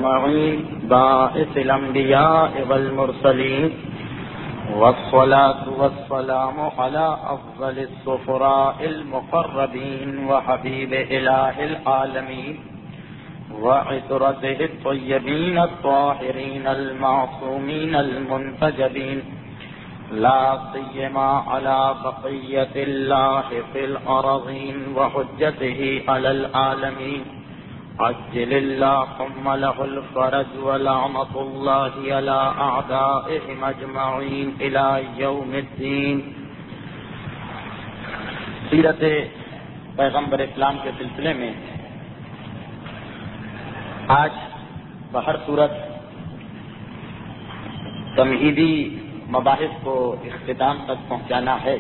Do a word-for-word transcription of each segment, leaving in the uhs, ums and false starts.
أجمعين باعث الأنبياء والمرسلين والصلاة والسلام على أفضل السفراء المقربين وحبيب إله العالمين وعطرته الطيبين الطاهرين المعصومين المنتجبين لا سيما على بقية الله في الأرضين وحجته على العالمين عجل اللهم له الفرج ولعنة الله على أعدائهم أجمعين إلى يوم الدين. سیرت پیغمبر اسلام کے سلسلے میں آج بہر صورت تمہیدی مباحث کو اختتام تک پہنچانا ہے،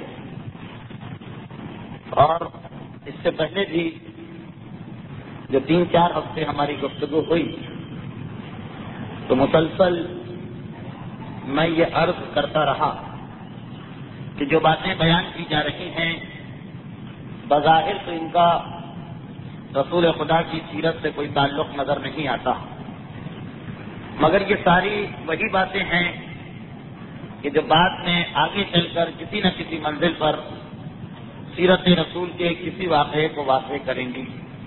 اور اس سے پہلے بھی جو تین چار ہفتے ہماری گفتگو ہوئی تو مسلسل میں یہ عرض کرتا رہا کہ جو باتیں بیان کی جا رہی ہیں بظاہر تو ان کا رسول خدا کی سیرت سے کوئی تعلق نظر نہیں آتا، مگر یہ ساری وہی باتیں ہیں کہ جو بعد میں آگے چل کر کسی نہ کسی منزل پر سیرت رسول کے کسی واقعے کو واقع کریں گی.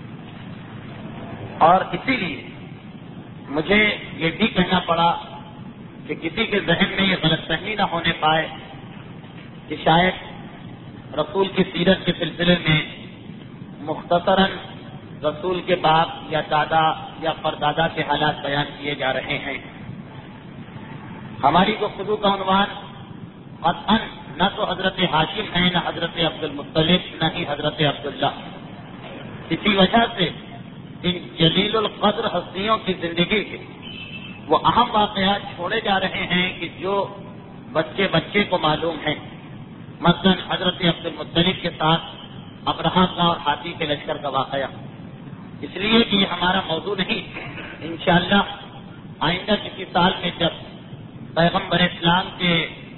اور اسی لیے مجھے یہ بھی کہنا پڑا کہ کسی کے ذہن میں یہ غلط فہمی نہ ہونے پائے کہ شاید رسول کی سیرت کے سلسلے میں مختصراً رسول کے باپ یا دادا یا پردادا کے حالات بیان کیے جا رہے ہیں. ہماری گفتگو کا عنوان قطعاً نہ تو حضرت ہاشم ہے، نہ حضرت عبد المطلب، نہ ہی حضرت عبداللہ. اسی وجہ سے ان جلیل القدر ہستیوں کی زندگی کے وہ اہم واقعات چھوڑے جا رہے ہیں کہ جو بچے بچے کو معلوم ہیں. مثلا حضرت عبد المطلب کے ساتھ ابرہہ کا اور ہاتھی کے لشکر کا واقعہ، اس لیے کہ یہ ہمارا موضوع نہیں. انشاءاللہ آئندہ کسی سال میں جب پیغمبر اسلام کے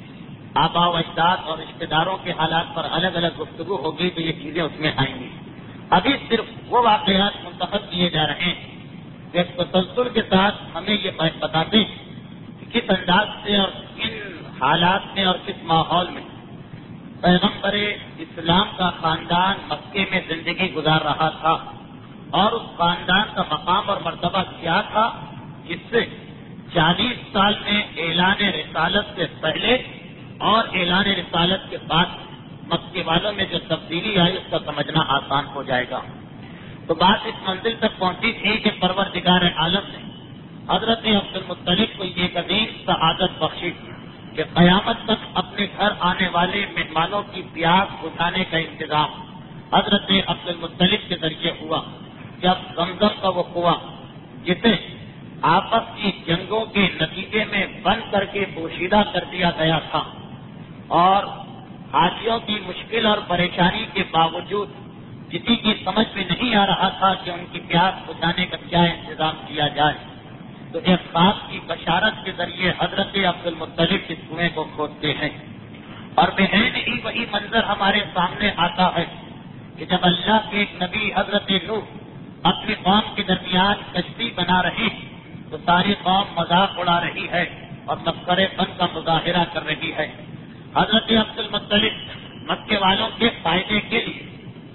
آبا و اجداد اور رشتہ داروں کے حالات پر الگ الگ گفتگو ہوگی تو یہ چیزیں اس میں آئیں گی. ابھی صرف وہ واقعات منتخب کیے جا رہے ہیں کہ تسلسل کے ساتھ ہمیں یہ بتاتے ہیں کہ کس انداز سے اور کن حالات میں اور کس ماحول میں پیغمبر اسلام کا خاندان مکے میں زندگی گزار رہا تھا، اور اس خاندان کا مقام اور مرتبہ کیا تھا جس سے چالیس سال میں اعلان رسالت سے پہلے اور اعلان رسالت کے بعد مکے والوں میں جو تبدیلی آئی اس کا سمجھنا آسان ہو جائے گا. تو بات اس منزل تک پہنچی تھی کہ پروردگار عالم نے حضرت عبد المطلب کو یہ قدیم سعادت بخشی کہ قیامت تک اپنے گھر آنے والے مہمانوں کی پیاس بجھانے کا انتظام حضرت عبد المطلب کے ذریعے ہوا. جب زمزم کا وہ کنواں جسے آپس کی جنگوں کے نتیجے میں بند کر کے پوشیدہ کر دیا گیا تھا، اور حاجیوں کی مشکل اور پریشانی کے باوجود کسی کی سمجھ میں نہیں آ رہا تھا کہ ان کی پیاس بجھانے کا کیا انتظام کیا جائے، تو ایک خاص کی بشارت کے ذریعے حضرت عبد المطلب اس کنویں کو کھودتے ہیں. اور بہن ہی وہی منظر ہمارے سامنے آتا ہے کہ جب اللہ کے ایک نبی حضرت نوح اپنی قوم کے درمیان کشتی بنا رہے ہیں تو ساری قوم مذاق اڑا رہی ہے اور مسخرے پن کا مظاہرہ کر رہی ہے. حضرت عبد المطلب مکے والوں کے فائدے کے لیے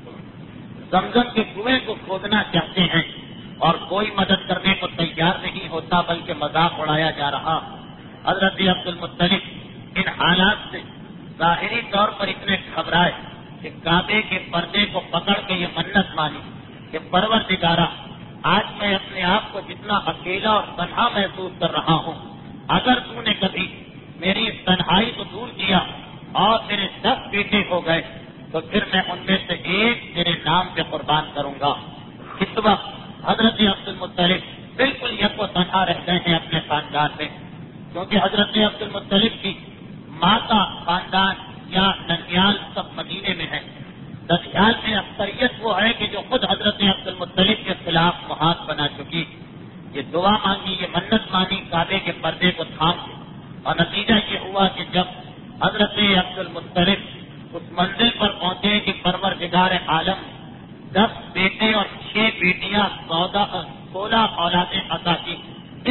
زمزم کے کنویں کو کھودنا چاہتے ہیں اور کوئی مدد کرنے کو تیار نہیں ہوتا بلکہ مذاق اڑایا جا رہا. حضرت عبد المطلب ان حالات سے ظاہری طور پر اتنے گھبرائے کہ کعبے کے پردے کو پکڑ کے یہ منت مانی کہ پروردگارا، آج میں اپنے آپ کو جتنا اکیلا اور تنہا محسوس کر رہا ہوں، اگر تو نے کبھی میری اس تنہائی کو دور کیا اور میرے دس بیٹے ہو گئے تو پھر میں ان میں سے ایک تیرے نام پہ قربان کروں گا. اس وقت حضرت عبد المطلب بالکل یک و تنہا رہ گئے ہیں اپنے خاندان میں، کیونکہ حضرت عبد المطلب کی ماں کا خاندان یا ننیال سب مدینے میں ہے. ننیال میں اکثریت وہ ہے کہ جو خود حضرت عبد المطلب کے خلاف محاذ بنا چکی. یہ دعا مانگی، یہ منت مانی کعبے کے پردے کو تھام کے، اور نتیجہ یہ ہوا کہ جب حضرت عبد المطلب اس منزل پر پہنچے کہ پروردگار عالم دس بیٹے اور چھ بیٹیاں سولہ اولادیں عطا کی،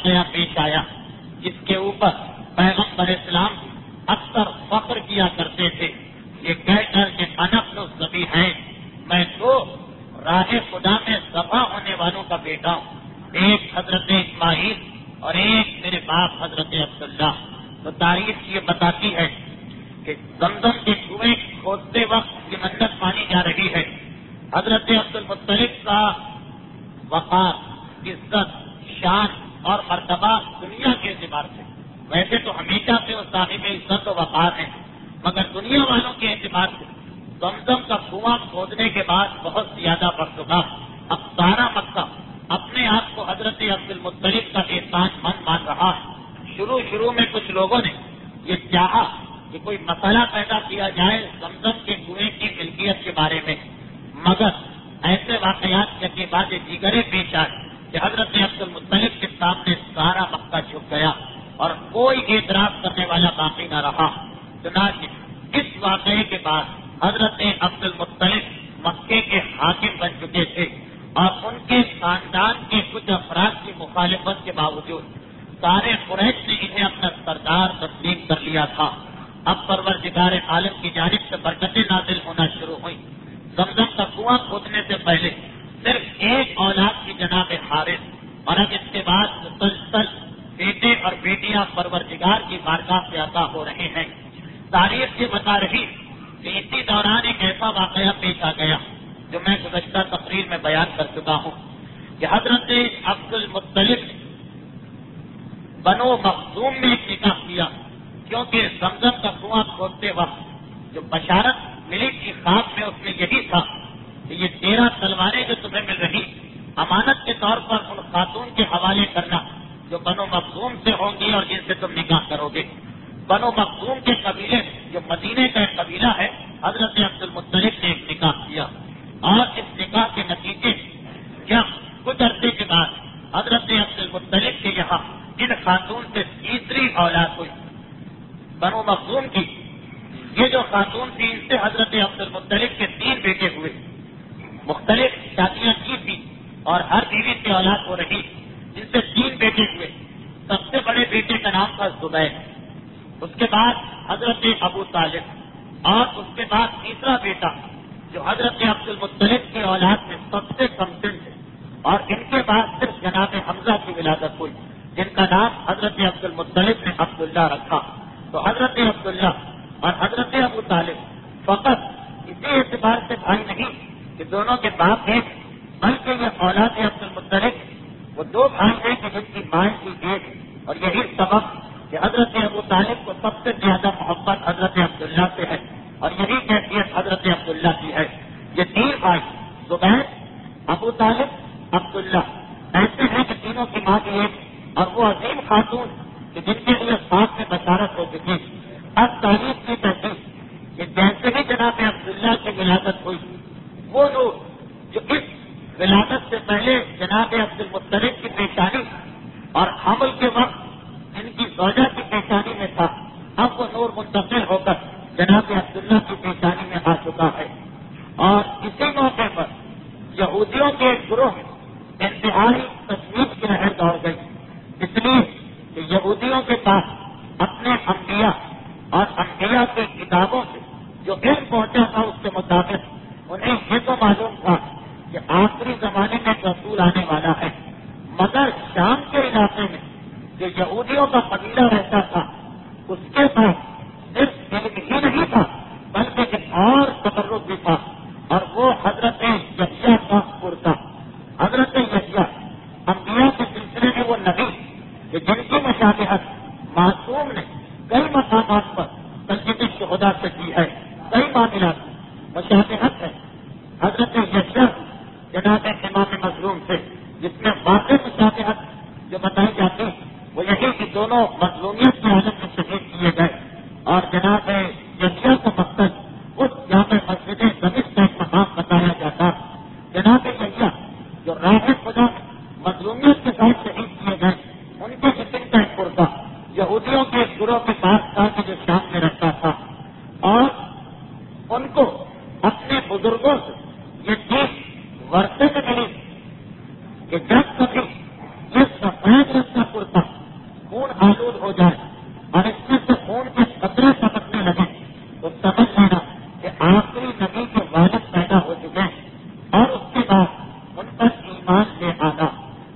واقعہ پیش آیا جس کے اوپر پیغمبر اسلام اکثر فخر کیا کرتے تھے، یہ کہہ کر کہ انا ابن الذبیحین، میں دو راہ خدا میں ذبح ہونے والوں کا بیٹا ہوں، ایک حضرت اسماعیل اور ایک میرے باپ حضرت عبداللہ۔ تو تاریخ یہ بتاتی ہے کہ زمزم کے کنویں کھودتے وقت یہ منت مانی جا رہی ہے، حضرت عبد المطلب کا وقار، عزت، شان اور مرتبہ دنیا کے اعتبار سے، ویسے تو ہمیشہ سے وہ صاحب عزت و وقار ہیں، مگر دنیا والوں کے اعتبار سے زمزم کا کنواں کھودنے کے بعد بہت زیادہ بڑھ چکا۔ اب سارا مکہ اپنے آپ کو حضرت عبد المطلب کا احسان مند مان رہا ہے۔ شروع شروع میں کچھ لوگوں نے یہ چاہا کہ کوئی مسئلہ پیدا کیا جائے زمزم کے کنویں کی ملکیت کے بارے میں، مگر ایسے واقعات کے بعد دیگرے پیش آئے کہ حضرت عبد المطلب کے سامنے سارا مکہ جھک گیا اور کوئی اعتراض کرنے والا باقی نہ رہا۔ چنانچہ اس واقعے کے بعد حضرت عبد المطلب مکے کے حاکم بن چکے تھے اور ان کے خاندان کے کچھ افراد کی مخالفت کے باوجود سارے قریش نے انہیں اپنا سردار تسلیم کر لیا تھا۔ اب پروردگار عالم کی جانب سے برکتیں نازل ہونا شروع ہوئیں۔ زمزم کا کنواں کھودنے سے پہلے صرف ایک اولاد کی جناب حارث، اور اب اس کے بعد مسلسل بیٹے اور بیٹیاں پروردگار کی بارگاہ سے عطا ہو رہے ہیں۔ تاریخ یہ بتا رہی کہ اسی دوران ایک ایسا واقعہ پیش آ گیا جو میں گزشتہ تقریر میں بیان کر چکا ہوں کہ حضرت عبد المطلب بنو مخزوم میں ایک نکاح کیا، کیونکہ زمزم کا کنواں کھودتے وقت جو بشارت ملی تھی خواب میں اس میں یہی تھا کہ یہ تیرہ تلواریں جو تمہیں مل رہی امانت کے طور پر ان خاتون کے حوالے کرنا جو بنو مخزوم سے ہوں گی اور جن سے تم نکاح کرو گے۔ بنو مخزوم کے قبیلے جو مدینے کا ایک قبیلہ ہے، حضرت عبد المطلب نے ایک نکاح کیا اور اس نکاح کے نتیجے جب کچھ عرصے کے بعد حضرت عبد المطلب کے یہاں ان خاتون سے تیسری اولاد ہوئی بنو مخزوم کی۔ یہ جو خاتون تھی ان سے حضرت عبد المطلب کے تین بیٹے ہوئے، مختلف شادیاں کی تھی اور ہر بیوی سے اولاد ہو رہی، جن سے تین بیٹے ہوئے۔ سب سے بڑے بیٹے کا نام تھا زبیر، اس کے بعد حضرت ابو طالب، اور اس کے بعد تیسرا بیٹا جو حضرت عبد المطلب کے اولاد میں سب سے کم سن تھے، اور ان کے بعد صرف جناب حمزہ کی ولادت ہوئی جن کا نام حضرت عبد المطلب نے عبداللہ رکھا۔ تو حضرت عبداللہ اور حضرت ابو طالب فقط اسی اعتبار سے بھائی نہیں کہ دونوں کے باپ ایک، بلکہ یہ اولاد عبد المطلب وہ دو بھائی ہیں کہ جن کی ماں کی ایک، اور یہی سبب کہ حضرت ابو طالب کو سب سے زیادہ محبت حضرت عبداللہ سے ہے اور یہی کیفیت حضرت عبداللہ کی ہے۔ یہ تین بھائی زبیر، ابو طالب، عبداللہ ایسے ہیں کہ تینوں کی ماں کی ایک، اور وہ عظیم خاتون کہ جن کے لیے ساتھ میں بشارت ہو چکی۔ اب تاریخ کی تحقیق کہ جیسے ہی جناب عبداللہ کی ولادت ہوئی، وہ لوگ جو اس ولادت سے پہلے جناب عبد المطلب کی پیشانی اور حمل کے وقت ان کی زوجہ کی پیشانی میں تھا، اب وہ نور منتقل ہو کر جناب عبداللہ کی پیشانی میں آ چکا ہے۔ اور اسی موقع پر یہودیوں کے ایک گروہ میں انتہائی تشویش کی لہر دوڑ گئی، اس لیے کہ یہودیوں کے پاس اپنے انبیاء اور انبیاء کی کتابوں سے جو علم پہنچا تھا اس کے مطابق انہیں یہ تو معلوم تھا کہ آخری زمانے میں رسول آنے والا ہے، مگر شام کے علاقے میں جو یہودیوں کا قبیلہ رہتا تھا اس کے پاس صرف علم ہی نہیں تھا بلکہ ایک اور تبرک بھی تھا، اور وہ حضرت یحییٰ کا قرآن تھا۔ حضرت یحییٰ انبیاء کے سلسلے میں وہ نبی کہ جن کی مشابہت معصوم نے کئی مقامات پر تسجد شہداء سے کی ہے، کئی معاملات مشابہت ہے حضرت یحییٰ جناب امام مظلوم سے، جس میں واقع مشابہت جو بتائی جاتی وہ یہی کہ دونوں مظلومیت کے عالم میں شہید کیے گئے، اور جناب یحییٰ کو مقصد اس جامع مسجد دمشق کا ایک مقام بتایا جاتا۔ جناب یحییٰ جو راہ خدا مظلومیت کے ساتھ شہید کیے گئے، ان کے جسم کا ایک پرزہ یہودیوں کے ایک گروہ کے پاس تھا کہ جو شام میں رکھتا تھا، اور ان کو اپنے بزرگوں سے یہ چیز ورثے میں ملی کہ جب کبھی یہ سفید رنگ کا کرتا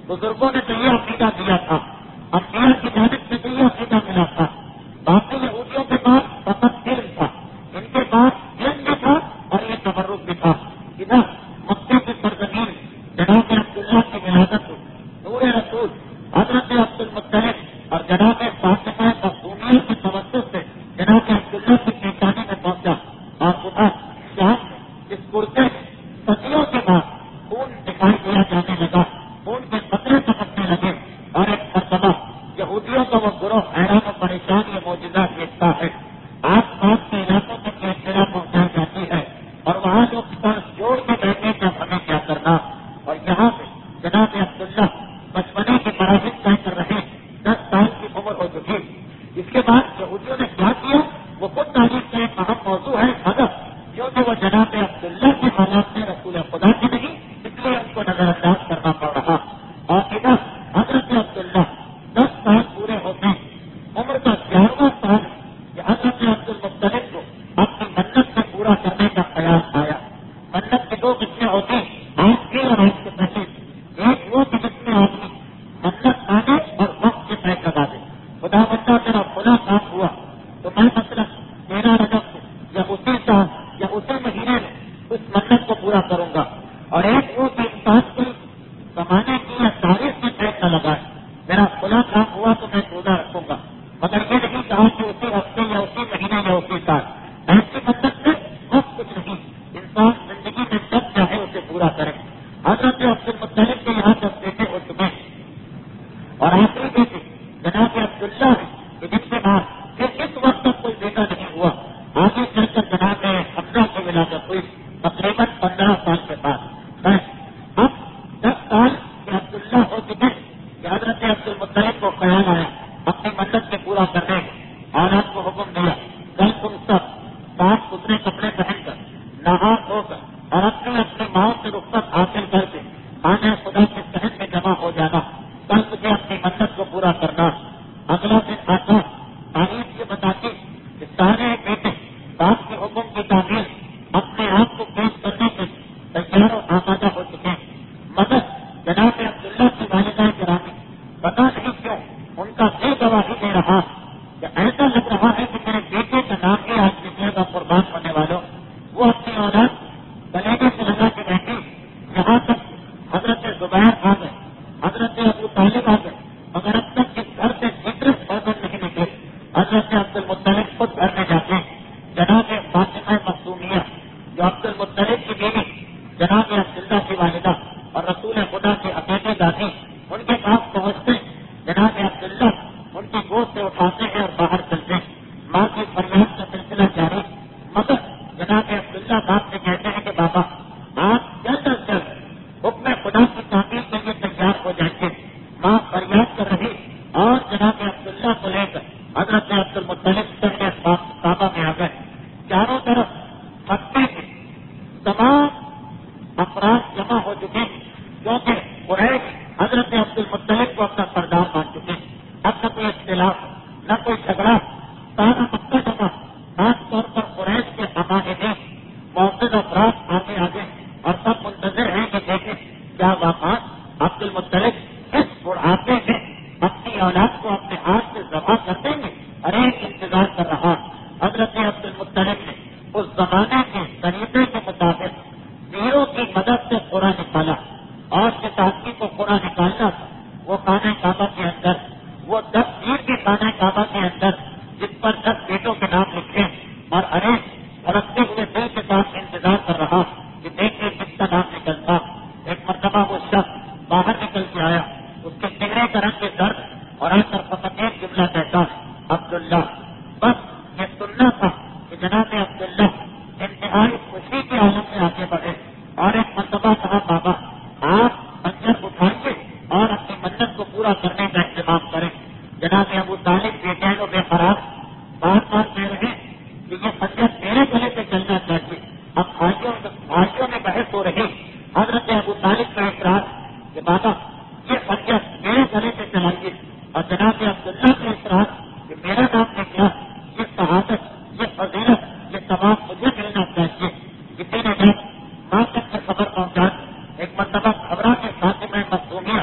بزرگوں نے تو یہ عقیدہ دیا تھا، انبیاء کی جانب سے تو یہ عقیدہ ملا تھا. باقی یہودیوں کے پاس فقط علم تھا، ان کے پاس علم بھی تھا اور یہ تبرک بھی تھا. ادھر مکے کی سرزمین جناب عبداللہ کی ولادت نور رسول حضرت عبد المطلب اور جناب فاطمہ مخدومیہ کے توسط سے جناب عبداللہ کی پیشانی میں پہنچا اور ادھر شام اس کرتے صدیوں کے بعد خون دکھائی دیا جانے لگا، خون کے قطرے سمجھنے لگے اور ایک مرتبہ یہودیوں کا وہ گروہ حیران و پریشان یہ معجزہ دیکھتا ہے. آس پاس کے علاقوں میں اطلاع پہنچائی جاتی ہے اور وہاں لوگ سر جوڑ کے بیٹھے کا ہمیں کیا کرنا. اور یہاں سے جناب عبداللہ بچپنے کے مراحل طے کر رہے، دس سال کی عمر ہو چکی. اس کے بعد یہودیوں نے کیا کیا وہ خود تاریخ کا ایک اہم موضوع ہے مگر کیونکہ وہ جناب عبداللہ کے حالات میں رسول خدا کی نہیں، اس لیے ان کو نظر انداز کرنا پڑ رہا. اور ادھر حضرت عبداللہ دس سال پورے ہوتے ہیں، عمر کا گیارہواں سال کہ حضرت عبد المطلب کو اپنی منت سے پورا کرنے کا خیال آیا. منت کی دو قسمیں ہوتی آج کی اور آج کے پہلے. ایک وہ کہ جس میں آدمی منت آنے اور وقت سے طے لگا دے، خدا بندہ میرا کھلا کام ہوا تو میں مثلاً تیرہ رجب کو یا اسی سال یا اسی مہینے میں اس منت کو پورا کروں گا. اور ایک وہ کہ انسان کو زمانے کی یا تاریخ میں طے نہ لگائے، میرا کھلا کام ہوا تو میں روزہ رکھوں گا، مگر یہ نہیں کہا کہ اسی ہفتے یا اسی مہینے یا اسی سال. ایسی مدت میں بہت کچھ نہیں، انسان زندگی میں جب چاہے اسے پورا کرے. حضرت عبد المطلب کے یہاں دس بیٹے ہو چکے اور آخری بیٹے جناب عبداللہ ہے کہ جن کے بعد پھر اس وقت تک کوئی بیٹا نہیں ہوا. آگے چل کر جناب حمزہ کی ولادت ہوئی تقریباً پندرہ سال کے بعد. اب دس سال کے عبداللہ ہو چکے کہ حضرت عبد المطلب کو خیال آیا اپنی مدت سے پورا کرنے اور آپ کو حکم دیا کل تم سب صاف ستھرے کپڑے پہن کر نہا دھو کر اور اپنے اپنے ماں سے رخصت حاصل کر کے آنے خدا کے شہر میں جمع ہو جانا. کل تجھے اپنی مدت کو پورا کرنا. اگلا دن آتا تاریخ یہ بتاتی کہ سارے بیٹے باپ کے حکم کی تعمیر اپنے آپ کو پیش کرنے کے تیار و آمادہ ہو چکے ہیں. مگر جناب عبداللہ کی والدہ گرامی پتا نہیں کیوں ان کا دل گواہی دے رہا کہ ایسا لگ رہا ہے کہ میرے بیٹے کا نام بھی آج نکلے گا قربان ہونے والوں. وہ اپنی اولاد کلیجے سے لگا کے بیٹھی. یہاں تک حضرت زبیر آ گئے، حضرت ابو طالب آ گئے، مگر اب تک اس گھر سے ذکر فضل نہیں نکلے. حضرت عبد المطلب خود گھر میں جاتے ہیں. جناب فاطمہ مخدومیہ جو عبد المطلب کی بیوی جناب عبداللہ کی والدہ اور رسول خدا کے عقیدے دادی ان کے پاس پہنچتے جناب عبداللہ ان کی گود سے اٹھاتے ہیں اور باہر چلتے ہیں. ماں کی فریاد کا سلسلہ جاری مگر جناب عبداللہ باپ سے کہتے ہیں کہ بابا آپ جلد از جلد حکم خدا کی تعمیر کے لیے تیار ہو جائیں گے. ماں فریاد کر رہی اور جناب عبداللہ کو لے کر حضرت عبد المطلب سے کعبہ میں آ گئے. چاروں طرف مکے کے تمام افراد جمع ہو چکے ہیں کیونکہ قریش حضرت عبد المطلب کو اپنا سردار مان چکے ہیں. اب نہ کوئی اختلاف نہ کوئی جھگڑا، سارا مکہ جمع، خاص طور پر قریش کے عمائدین معزز افراد آگے آگے اور سب منتظر ہیں کہ دیکھیں کیا واقعہ عبد المطلب اس بڑھاپے میں اپنی اولاد کو اپنے ہاتھ سے ذبح کر دیں گے. ارے انتظار کر رہا. حضرت عبد المطلب نے اس زمانے کے طریقے کے مطابق تیروں کی مدد سے قرآن نکالا اور کتابی کو قرآن نکالنا تھا. وہ خانہ کعبہ کے اندر وہ دس تیر کے خانہ کعبہ کے اندر جس پر دس بیٹوں کے نام لکھے اور ارے بھڑکتے ہوئے دل کے ساتھ انتظار کر رہا کہ دیکھیں کس کا نام نکلتا. ایک مرتبہ وہ شخص باہر نکل کے آیا، اس کے چہرے کا رنگ درد اور آ کر فقط ایک جملہ کہتا عبداللہ. بس یہ سننا تھا کہ جناب عبداللہ انتہائی خوشی کے عالم میں آگے بڑھے اور ایک مرتبہ کہا بابا آپ پنجر اٹھائیے اور اپنی منت کو پورا کرنے کا اہتمام کریں. جناب ابو طالب بے چین و بے قرار بار بار کہہ رہے کہ یہ پنجر میرے گلے سے چلنا چاہیے. اب بھائیوں بھائیوں میں بحث ہو رہی. حضرت ابو طالب کا اقرار کہ بابا یہ پنجر میرے گلے سے چلائیے اور جناب عبداللہ کا اقرار کہ میرا نام نکلا. یہ شہادت، یہ فضیلت، یہ تمام مجھے ملنا چاہیے. کسی نے جب ماں تک میں خبر پہنچا ایک مرتبہ خبروں کے ساتھ میں مخدومیہ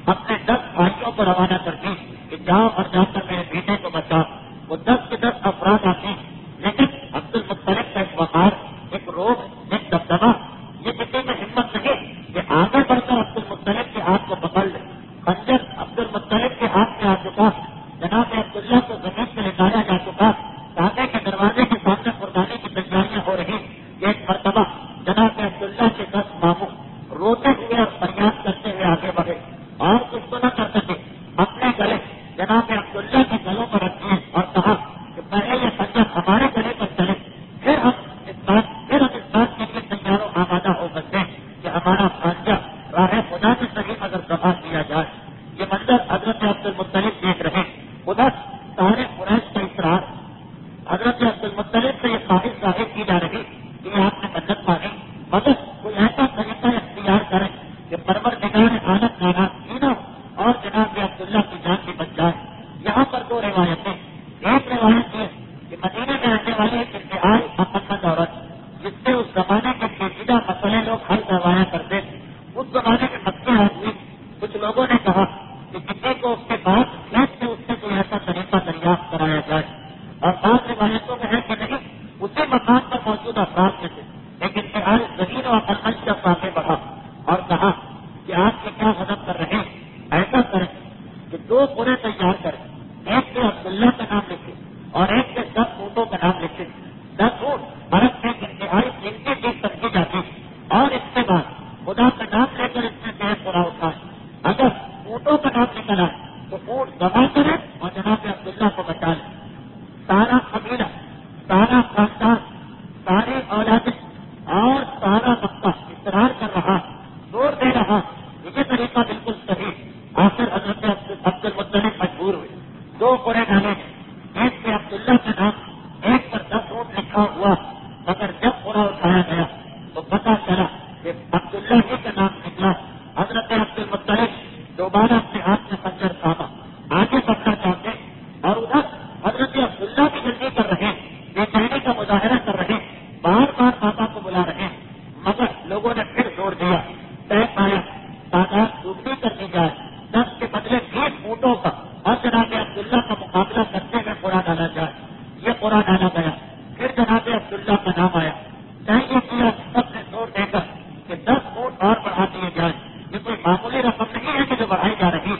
اپنے دس بھائیوں کو روانہ کرتی کہ جاؤ اور جا کر میرے بیٹے کو بچاؤ. وہ دس کے دس افراد آتے لیکن عبد المطلب کا ایک وقار، ایک روب، ایک دبدبا، یہ کسی میں ہمت نہیں کہ آگے بڑھ کر عبد المطلب کے ہاتھ کو پکڑ لے. خنجر عبد المطلب کے ہاتھ میں آ چکا، جناب عبداللہ کو زمین سے نکالا جا چکا، کعبے کے دروازے کے سامنے قربانی کی تیاریاں ہو رہی. ایک مرتبہ جناب عبداللہ کے دس ماموں روتے ہوئے اور فریاد کرتے ہوئے آگے بڑھے اور کچھ تو نہ کر سکے. اپنے گلے جناب عبداللہ کے گلوں پر رکھے اور کہا کہ پہلے یہ خنجر ہمارے گلے پر چلے، پھر ہم اس بات پھر ہم اس بات کے لیے تیار و آمادہ ہو سکتے ہیں کہ ہمارا خانجہ راہ خدا کے صحیح اگر دفاع کیا جائے. یہ منظر حضرت عبد المطلب دیکھ رہے. ادھر سارے قریش کا اصرار، حضرت عبد المطلب سے یہ خواہش ظاہر کی جا رہی کہ یہ آپ نے مدد مانگی، مگر کوئی ایسا طریقہ اختیار کرے کہ پروردگار عالم ناراض ہی نہ ہو اور جناب عبداللہ کی جان بھی بچ جائے. یہاں پر دو روایتیں. ایک روایت یہ کہ مدینے میں رہنے والے ایک انتہائی عقلمند عورت جس سے اس زمانے کے پیچیدہ مسئلے لوگ حل کروایا کرتے تھے، اس زمانے کے مکے آدمی کچھ لوگوں نے کہا کہ کسی کو اس کے بعد کھیت سے اس سے کوئی ایسا طریقہ دریافت کرایا جائے. اور بعض روایتوں میں ہے کہ نہیں، اسی مقام پر موجود افراد میں تھے لیکن انتہائی ذہین و عقلمند شخص آگے بڑھا اور کہا کہ آپ کے کیا غضب کر رہے ہیں، ایسا کریں کہ دو پورے تیار کریں، ایک سے عبداللہ کا نام لکھے اور ایک سے دس اونٹوں کا نام لکھے. دس اونٹ عرب میں انتہائی قیمتی چیز سمجھی جاتی اور اس کے بعد خدا کا نام لے کر اس میں سے پورا اٹھائے. اگر اونٹوں کا نام نکلا تو اونٹ دبا کرے اور جناب عبداللہ کو بچا لے. سارا قبیلہ، سارا خاندان، ساری اولادیں اور سارا مکہ اصرار کر رہا، زور دے رہا، یہ طریقہ بالکل صحیح. آخر حضرت عبد المطلب مجبور ہوئے. دو پورے ڈالے، ایک سے عبداللہ کا نام، ایک پر دس اونٹ لکھا ہوا. مگر جب پورا اٹھایا گیا تو پتا چلا کہ عبداللہ ہی کا نام نکلا. حضرت عبد المطلب دوبارہ اپنے ہاتھ میں خنجر تھاما، آگے بڑھنا چاہتے اور ادھر حضرت عبداللہ کی جلدی کر رہے، بے چینی کا مظاہرہ کر رہے، بار بار پاپا کو بلا رہے. مگر لوگوں نے پھر زور دیا، طے پایا تعداد دوسری کر دی جائے، دس کے بدلے بیس اونٹوں کا اور جناب عبداللہ کا مقابلہ کرتے ہوئے پورا ڈالا جائے. یہ پورا ڈالا گیا. پھر جناب عبداللہ کا نام آیا. چاہیے کیا سب نے زور دے کر کہ دس اونٹ اور بڑھا دیے جائیں. یہ کوئی معمولی رقم نہیں ہے کہ جو بڑھائی جا رہی.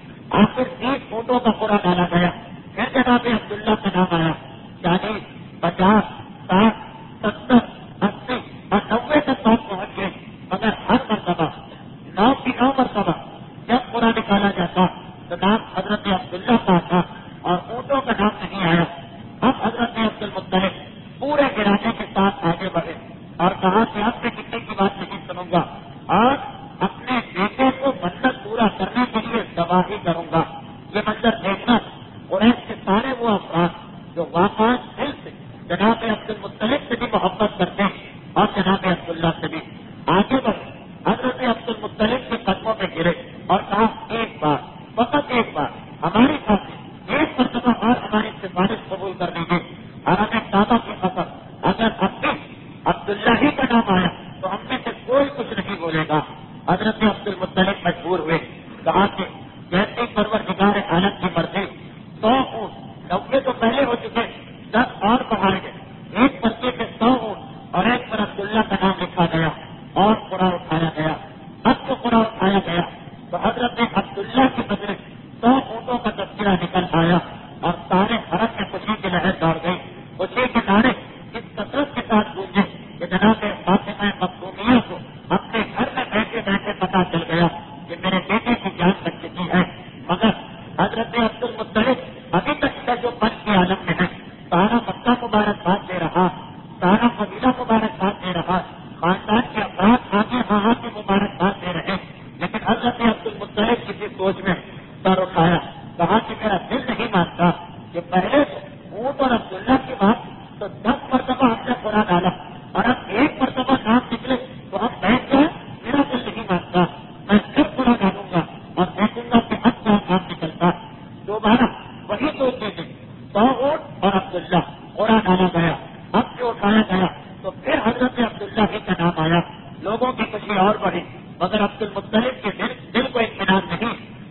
آخر تیس اونٹوں کا پورا ڈالا گیا. پھر جناب عبداللہ کا نام آیا. چالیس، پچاس، ساٹھ، ستر، اسی اور نوے تک بات پہنچ گئے. مگر ہر مرتبہ نو کی نو مرتبہ جب پورا نکالا جاتا تو نام حضرت عبداللہ کا تھا اور اونٹوں کا نام نہیں آیا. اب حضرت عبد المطلب پورے گرانے کے ساتھ آگے بڑھے اور کہا کہ اب میں کسی کی بات نہیں سنوں گا اور اپنے بیٹے کو منت پورا کرنے کے لیے تباہی کروں گا. یہ منظر دیکھنا قریش کے سارے وہ افراد جو واقع دل سے جناب عبد المطلب سے بھی محبت کرتے ہیں اور جناب عبداللہ سے بھی آگے بڑھے. حضرت عبد المطلب کے قدموں میں گرے اور کہا ایک بار، فقط ایک بار ہماری خاطر ایک مرتبہ اور ہماری سفارش قبول کر لیجیے. اور ہمیں کعبہ کی خبر اگر اب بھی عبداللہ ہی کا نام آیا تو ہم میں سے کوئی کچھ نہیں بولے گا. حضرت عبد المطلب مجبور ہوئے. کہا کہ جیسے پروردگار عالم کی مرضی، سو اونٹ نوے تو پہلے ہو چکے، دس اور بڑھائے گئے. ایک پرچے کے سو اونٹ اور ایک پر عبداللہ کا نام لکھا گیا اور پورا اٹھایا گیا. اب جو پورا اٹھایا گیا تو حضرت عبداللہ کے بدلے سو اونٹوں کا تذکرہ نکل آیا اور سارے حرم میں خوشی کی لہر دوڑ گئی. خوشی کے نعرے اس کثرت کے ساتھ گونجے کہ جناب فاطمہ مخدومیہ کو اپنے گھر میں بیٹھے بیٹھے پتا چل گیا کہ میرے بیٹے کی جان بچ چکی ہے. مگر حضرت عبد المطلب ابھی تک کا جو پن کے عالم میں ہے، سارا مکہ مبارکباد دے رہا، سارا قبیلہ مبارکباد دے رہا، خاندان کے افراد آگے ہاں کے مبارکباد دے رہے. لیکن حضرت عبد المطلب کسی سوچ میں سر اٹھایا. کہا کہ میرا دل نہیں مانتا کہ پہلے اونٹ اور عبداللہ کی بات تو دس مرتبہ ہم نے پورا ڈالا اور اب ایک مرتبہ نام نکلے تو ہم بیٹھ جائیں. میرا دل نہیں مانتا، میں پھر پورا ڈالوں گا اور دیکھوں گا کہ اب کیا نام نکلتا. دوبارہ وہی دو چیزیں، سو اونٹ اور عبداللہ، پورا ڈالا گیا. اب جو اٹھایا گیا تو پھر حضرت عبداللہ ہی کا نام آیا. لوگوں کی خوشی اور بڑھی مگر عبد المطلب کے دل دل کو اطمینان نہیں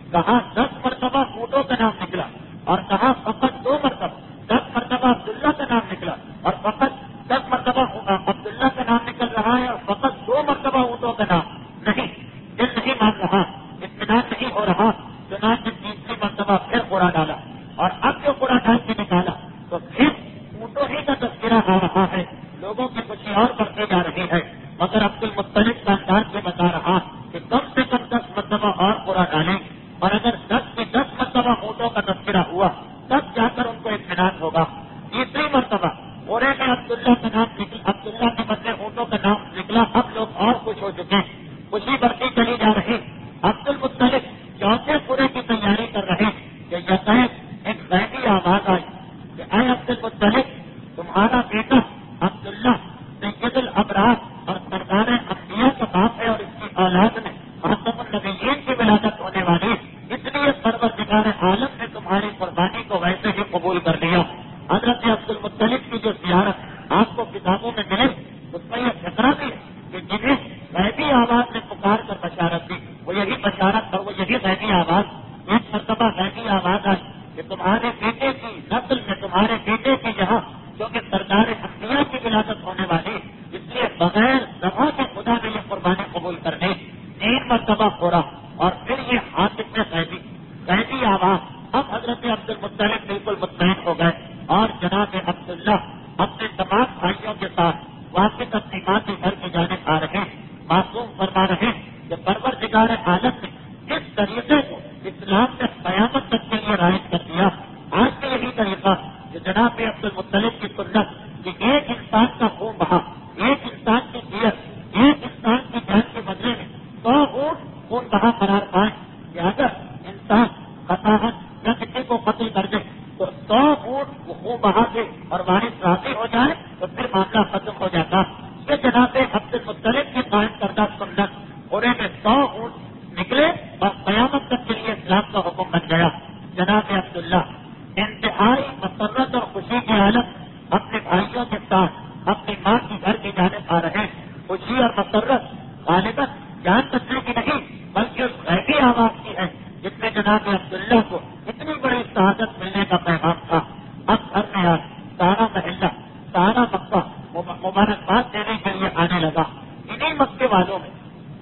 کہاں دس مرتبہ اونٹوں کا نام نکلا اور کہاں فقط دو مرتبہ دس مرتبہ عبداللہ کا نام نکلا اور فقط دس مرتبہ عبداللہ کا نام نکل رہا ہے اور فقط دو مرتبہ اونٹوں کا نام نہیں. دل نہیں مان رہا, اطمینان نہیں ہو رہا, چنانچہ تیسری مرتبہ پھر قرآن ڈالا اور اب جو قرآن ڈال کے نکالا تو پھر اونٹوں ہی کا تذکرہ آ رہا ہے, لوگوں کی خوشی اور بڑھتے جا رہی ہے. مگر عبد المطلب کا انداز یہ بتا رہا کہ کم سے کم دس مرتبہ اور قرآن ڈالیں اور اگر دس کی دس مرتبہ اونٹوں کا تذکرہ ہوا تب جا کر ان کو اطمینان ہوگا. تیسری مرتبہ گھوڑے میں عبداللہ کا نام نکلا, عبداللہ کے بدلے اونٹوں کا نام نکلا. اب لوگ اور خوش ہو چکے, خوشی بڑھتی چلی جا رہی. عبد المطلب چوتھے پورے کی تیاری کر رہے کہ یکائک ایک غیبی آواز آئی کہ اے عبد المطلب, تمہارا بیٹا عبداللہ سید الابرار اور سردار انبیاء کا باپ ہے اور اس کی اولاد میں خاتم النبیین کی ولادت ہونے والی, اس لیے پروردگار عالم نے تمہاری قربانی کو ویسے ہی قبول کر لیا. حضرت عبد المطلب کی جو زیارت آپ کو کتابوں میں ملے اس میں یہ فکرہ بھی ہے کہ جنہیں غیبی آواز نے پکار کر بشارت دی وہ یہی بشارت اور وہ یہی غیبی آواز, ایک مرتبہ غیبی آواز آئی کہ تمہارے بیٹے کی نسل میں تمہارے بیٹے کی جہاں جو کہ سردار انبیاء کی ولادت ہونے والی, اس لیے بغیر دفاع کے خدا نے یہ قربانی قبول کرنے. تین مرتبہ ہو رہا اور پھر یہ حاطب میں غیبی غیبی آواز. اب حضرت عبد المطلب بالکل مطمئن ہو گئے اور جناب عبداللہ اپنے تمام بھائیوں کے ساتھ واپس اپنی ماں کے گھر کی جانب آ رہے. معصوم فرما رہے کہ پروردگار عالم نے جس طریقے کو اسلام نے قیامت تک کے لیے رائج کر دیا, آج بھی یہی طریقہ کہ جناب عبد المطلب کی سنت کہ ایک انسان کا خون بہا, ایک انسان کی دیت, ایک انسان کی جان کے بدلے میں سو اونٹ خون بہا قرار پائے کہ اگر انسان خطاحت یا کسی کو قتل کر دے تو سو اونٹ خون بہا دے اور وارث راضی ہو جائے تو پھر معاملہ ختم ہو جاتا. یہ جناب عبد المطلب کی قائم کردہ سنت, گھوڑے میں سو اونٹ نکلے اور قیامت تک کے لیے اسلام کا حکم بن گیا. جناب عبداللہ انتہائی مسرت اور خوشی کی حالت اپنے بھائیوں کے ساتھ اپنی ماں کی گھر کی جانب آ رہے. خوشی اور مسرت غالباً جان بچنے کی نہیں بلکہ اس غیبی آواز کی ہے جس میں جناب عبداللہ کو اتنی بڑی شہادت ملنے کا پیغام تھا. اب گھر میں آج سارا محلہ سارا مکہ مبارکباد دینے کے لیے آنے لگا. انہیں مکے والوں میں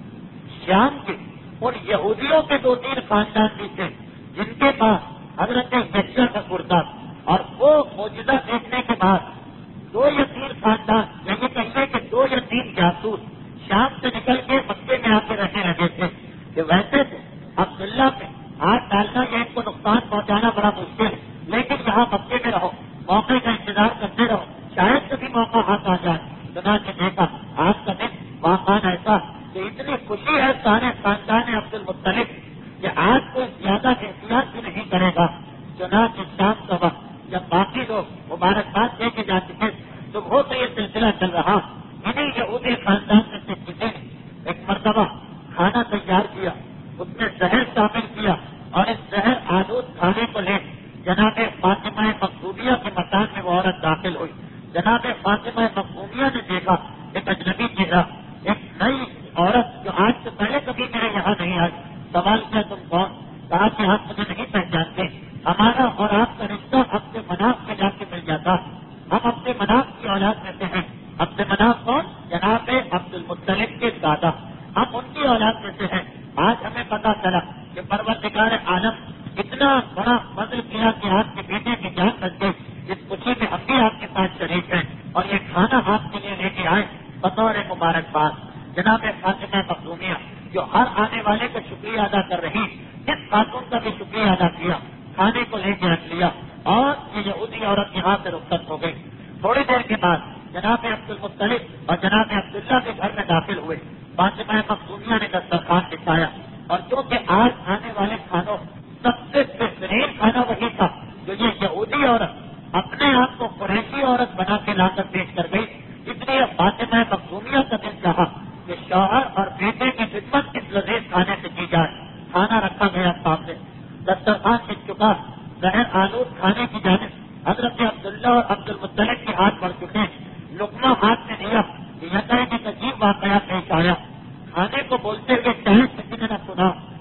شام کے اور یہودیوں کے دو تین خاندان بھی تھے جن کے پاس حضرت یکشا کا کرتا, اور وہ موجودہ دیکھنے کے بعد دو یا تین خاندان یہ کہیے کہ دو یا تین جاسوس شام سے نکل کے مکے میں آ کے رہنے لگے تھے کہ ویسے تو عبداللہ میں ہاتھ ڈالنا یا ان کو نقصان پہنچانا بڑا مشکل ہے, لیکن یہاں مکے میں رہو, موقع کا انتظار کرتے رہو, شاید کبھی موقع ہاتھ آ جائے. چنانچہ دیکھا آج کا دن واقعان ایسا کہ اتنی خوشی ہے سارے خاندان عبد المطلب کہ آج کوئی زیادہ احتیاط بھی نہیں کرے گا. چنانچہ شام کا وقت جب باقی لوگ مبارکباد دے کے جا چکے صبح سے یہ سلسلہ چل رہا. انہیں یہودی خاندان میں سے کسی نے ایک مرتبہ کھانا تیار کیا, اس میں زہر شامل کیا اور اس زہر آلود کھانے کو لے جناب فاطمہ مخدومیہ کے مکان میں وہ عورت داخل ہوئی. جناب فاطمہ مخدومیہ نے دیکھا ایک اجنبی چہرہ, ایک نئی عورت جو آج سے پہلے کبھی میرے یہاں نہیں آئی. سوال کیا تم کون؟ کہا کہ آپ مجھے نہیں پہچانتے, ہمارا اور آپ کا رشتہ اپنے مناف میں جا کے مل جاتا, ہم اپنے مناف کی اولاد میں سے ہیں. اپنے مناف کون؟ جناب عبد المطلب کے دادا, ہم ان کی اولاد میں سے ہیں. آج ہمیں پتا چلا کہ پروردگار عالم اتنا بڑا فضل کیا کہ آپ کے بیٹے کی جان بچ گئی. اس خوشی میں ہم بھی آپ کے ساتھ شریک ہیں اور یہ کھانا آپ کے لیے لے کے آئے بطور مبارکباد. جناب فاطمہ مخدومیہ جو ہر آنے والے کا شکریہ ادا کر رہی, اس خاتون کا بھی شکریہ ادا کیا, کھانے کو لے کے رکھ لیا اور یہ یہودی عورت یہاں سے رخصت ہو گئی. تھوڑی دیر کے بعد جناب عبد المطلب اور جناب عبداللہ کے گھر میں داخل ہوئے. فاطمہ مخدومیہ نے دسترخوان بچھایا اور کیونکہ آج آنے والے کھانوں سب سے بہترین کھانا وہی تھا جو یہ یہودی عورت اپنے آپ کو قریشی عورت بنا کے لا کر پیش کر گئی. اس لیے فاطمہ مخدومیہ کا دل چاہا کہ شوہر اور بیٹے کی خدمت اس لذیذ کھانے سے کی جائے. کھانا رکھا گیا سامنے, دسترخوان بچ چکا, زہر آلود کھانے کی جانب حضرت عبداللہ اور عبد المطلب کے ہاتھ بڑھ چکے. لقمہ ہاتھ میں لیا کہ یہ ایک عجیب واقعہ پیش آیا. کھانے کو بولتے ہوئے چاہے کسی نے نہ سنا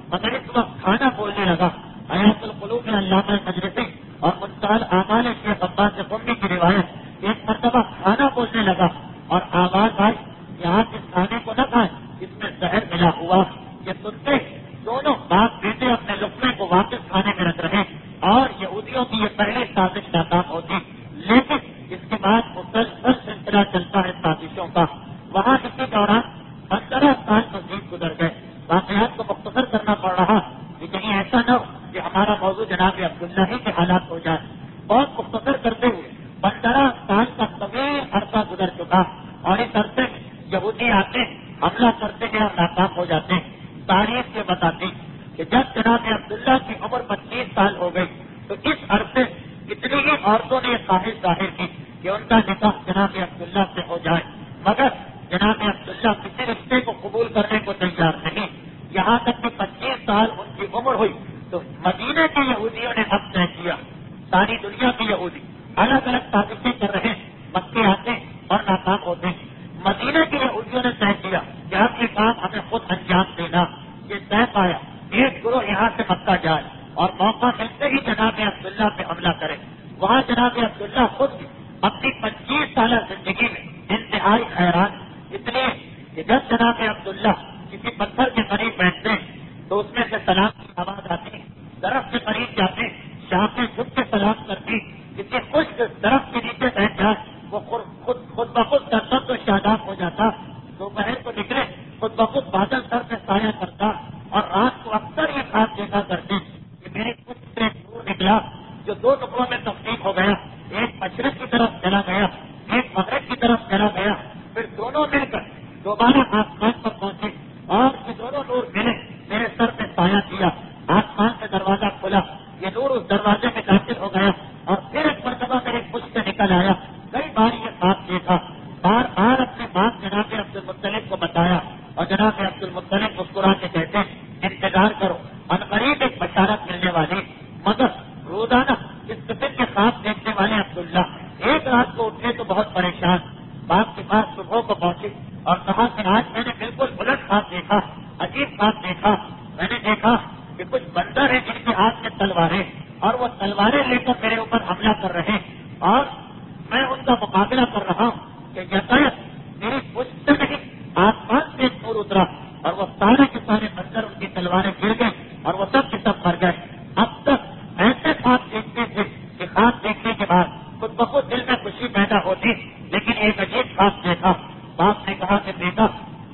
مگر اس وقت کھانا بولنے لگا. حیات القلوب میں علامہ مجلسی اور منتہی اعمال شیخ عباس قمی کی روایت، ایک مرتبہ کھانا بولنے لگا اور آواز آئی کہ آپ اس کھانے کو نہ کھائیں، اس میں زہر ملا ہوا. یہ سنتے دونوں باپ بیٹے اپنے لقمے کو واپس کھانے میں رکھ رہے، اور یہودیوں کی یہ پہلی سازش ناکام ہوتی. لیکن اس کے بعد مسلسل سلسلہ چلتا ہے سازشوں کا. وہاں اسی دوران پندرہ سال مزید گزر گئے. واقعات کو مختصر کرنا پڑ رہا کہ کہیں ایسا نہ ہو کہ ہمارا موضوع جناب عبداللہ ہی کے حالات ہو جائے. بہت مختصر کرتے ہوئے پندرہ سال کا طویل عرصہ گزر چکا، اور اس عرصے میں یہودی آتے حملہ کرتے ہیں اور ناکام ہو جاتے ہیں. تاریخ یہ بتاتی کہ جب جناب عبداللہ کی عمر پچیس سال ہو گئی تو اس عرصے کتنی ہی عورتوں نے یہ خواہش ظاہر کی کہ ان کا نکاح جناب عبداللہ سے ہو جائے، مگر جناب عبداللہ کسی رشتے کو قبول کرنے کو تیار نہیں. یہاں تک کہ پچیس سال ان کی عمر ہوئی تو مدینے کے یہودیوں نے اب طے کیا. ساری دنیا کے یہودی الگ الگ سازشیں کر رہے ہیں، مکے آتے اور ناکام ہوتے ہیں. مدینے کے یہودیوں نے طے کیا کہ اب یہ کام ہمیں خود انجام دینا. یہ طے پایا ایک گروہ یہاں سے مکہ جائے اور موقع ملتے ہی جناب عبداللہ پہ حملہ کرے. وہاں جناب عبداللہ خود بھی اپنی پچیس سالہ زندگی میں انتہائی حیران، اس لیے کہ جب جناب عبداللہ کسی پتھر کے قریب بیٹھتے ہیں تو اس میں سے سلام کی آواز آتی، درخت کے قریب جاتے شاخیں جھک کے سلام کرتی، کسی خشک درخت کے نیچے بیٹھ جائے وہ خود خود بخود درخت و شاداب ہو جاتا. دوپہر کو نکلے خود بخود بادل سر سے سایہ کرتا، اور رات کو اکثر یہ خواب دیکھا کرتے کہ میرے کچھ سے نور نکلا جو دو ٹکڑوں میں تقسیم ہو گیا، ایک مشرق کی طرف چلا گیا، ایک مغرب کی طرف چلا گیا، پھر دونوں مل کر دوبارہ آسمان پر پہنچے اور یہ دونوں نور ملے میرے سر پہ سایہ دیا. آسمان سے دروازہ کھلا، یہ نور اس دروازے میں داخل ہو گیا اور پھر ایک مرتبہ میرے کچھ سے نکل آیا. کئی بار یہ خواب دیکھا، بار بار اپنے باپ جناب عبد المطلب کو بتایا، اور جناب عبد المطلب مسکرا کے کہتے ہیں انتظار کرو، عنقریب ایک بشارت ملنے والی. مگر روزانہ اس قسم کے خواب دیکھنے والے عبداللہ ایک رات کو اٹھے تو بہت پریشان. باپ کے پاس صبح کو پہنچے اور کہا کہ آج میں نے بالکل الٹ خواب دیکھا، عجیب خواب دیکھا. میں نے دیکھا کہ کچھ بندر ہیں جن کے ہاتھ میں تلواریں، اور وہ تلواریں لے کر میرے اوپر حملہ کر رہے ہیں، اور میں ان کا مقابلہ کر رہا ہوں کہ یقین میری پشت سے نہیں آسمان سے نور اترا اور وہ سارے کے سارے بندر ان کی تلواریں گر گئے اور وہ سب کے سب مر گئے. اب تک ایسے خواب دیکھتے تھے کہ خواب دیکھنے کے بعد خود بخود دل میں خوشی پیدا ہوتی، لیکن ایک عجیب خواب دیکھا. باپ نے کہا کہ بیٹا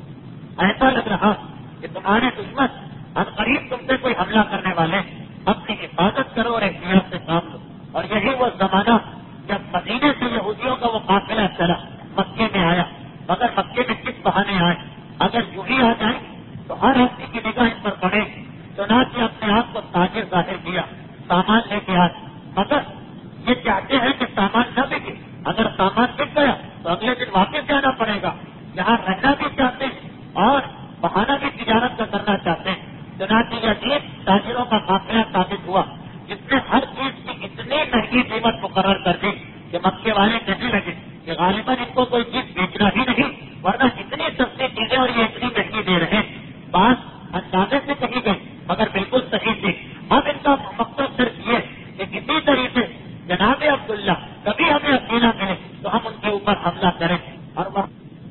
ایسا لگ رہا کہ تمہارے دشمن عنقریب تم سے کوئی حملہ کرنے والے، اپنی حفاظت کرو اور احتیاط سے کام لو. اور یہی وہ زمانہ جب مدینے سے یہودیوں کا وہ قافلہ چلا مکے میں آیا. مگر مکے میں کس بہانے آئے؟ اگر یوں ہی آ جائیں تو ہر آدمی کی نگاہ ان پر پڑے. چنانچہ اپنے آپ کو تاجر ظاہر کیا، سامان لے کے آئے، مگر یہ چاہتے ہیں کہ سامان نہ بکے. اگر سامان بک گیا تو اگلے دن واپس جانا پڑے گا. یہاں رہنا بھی چاہتے ہیں اور بہانہ بھی تجارت کا کرنا چاہتے ہیں. چنانچہ یہ عجیب تاجروں کا قافلہ ثابت ہوا جس نے ہر چیز کی اتنی مہنگی قیمت مقرر کر دی کہ مکے والے کہنے لگے کہ غالباً ان کو کوئی چیز بیچنا ہی نہیں، ورنہ اتنی سستی چیزیں اور یہ اتنی مہنگی دے رہے ہیں. بات اندازے سے کہی گئی مگر بالکل صحیح تھی. اب ان کا مقصد صرف یہ کہ کسی طریقے جناب عبداللہ کبھی ہمیں اکیلا ملے تو ہم ان کے اوپر حملہ کریں. اور وہ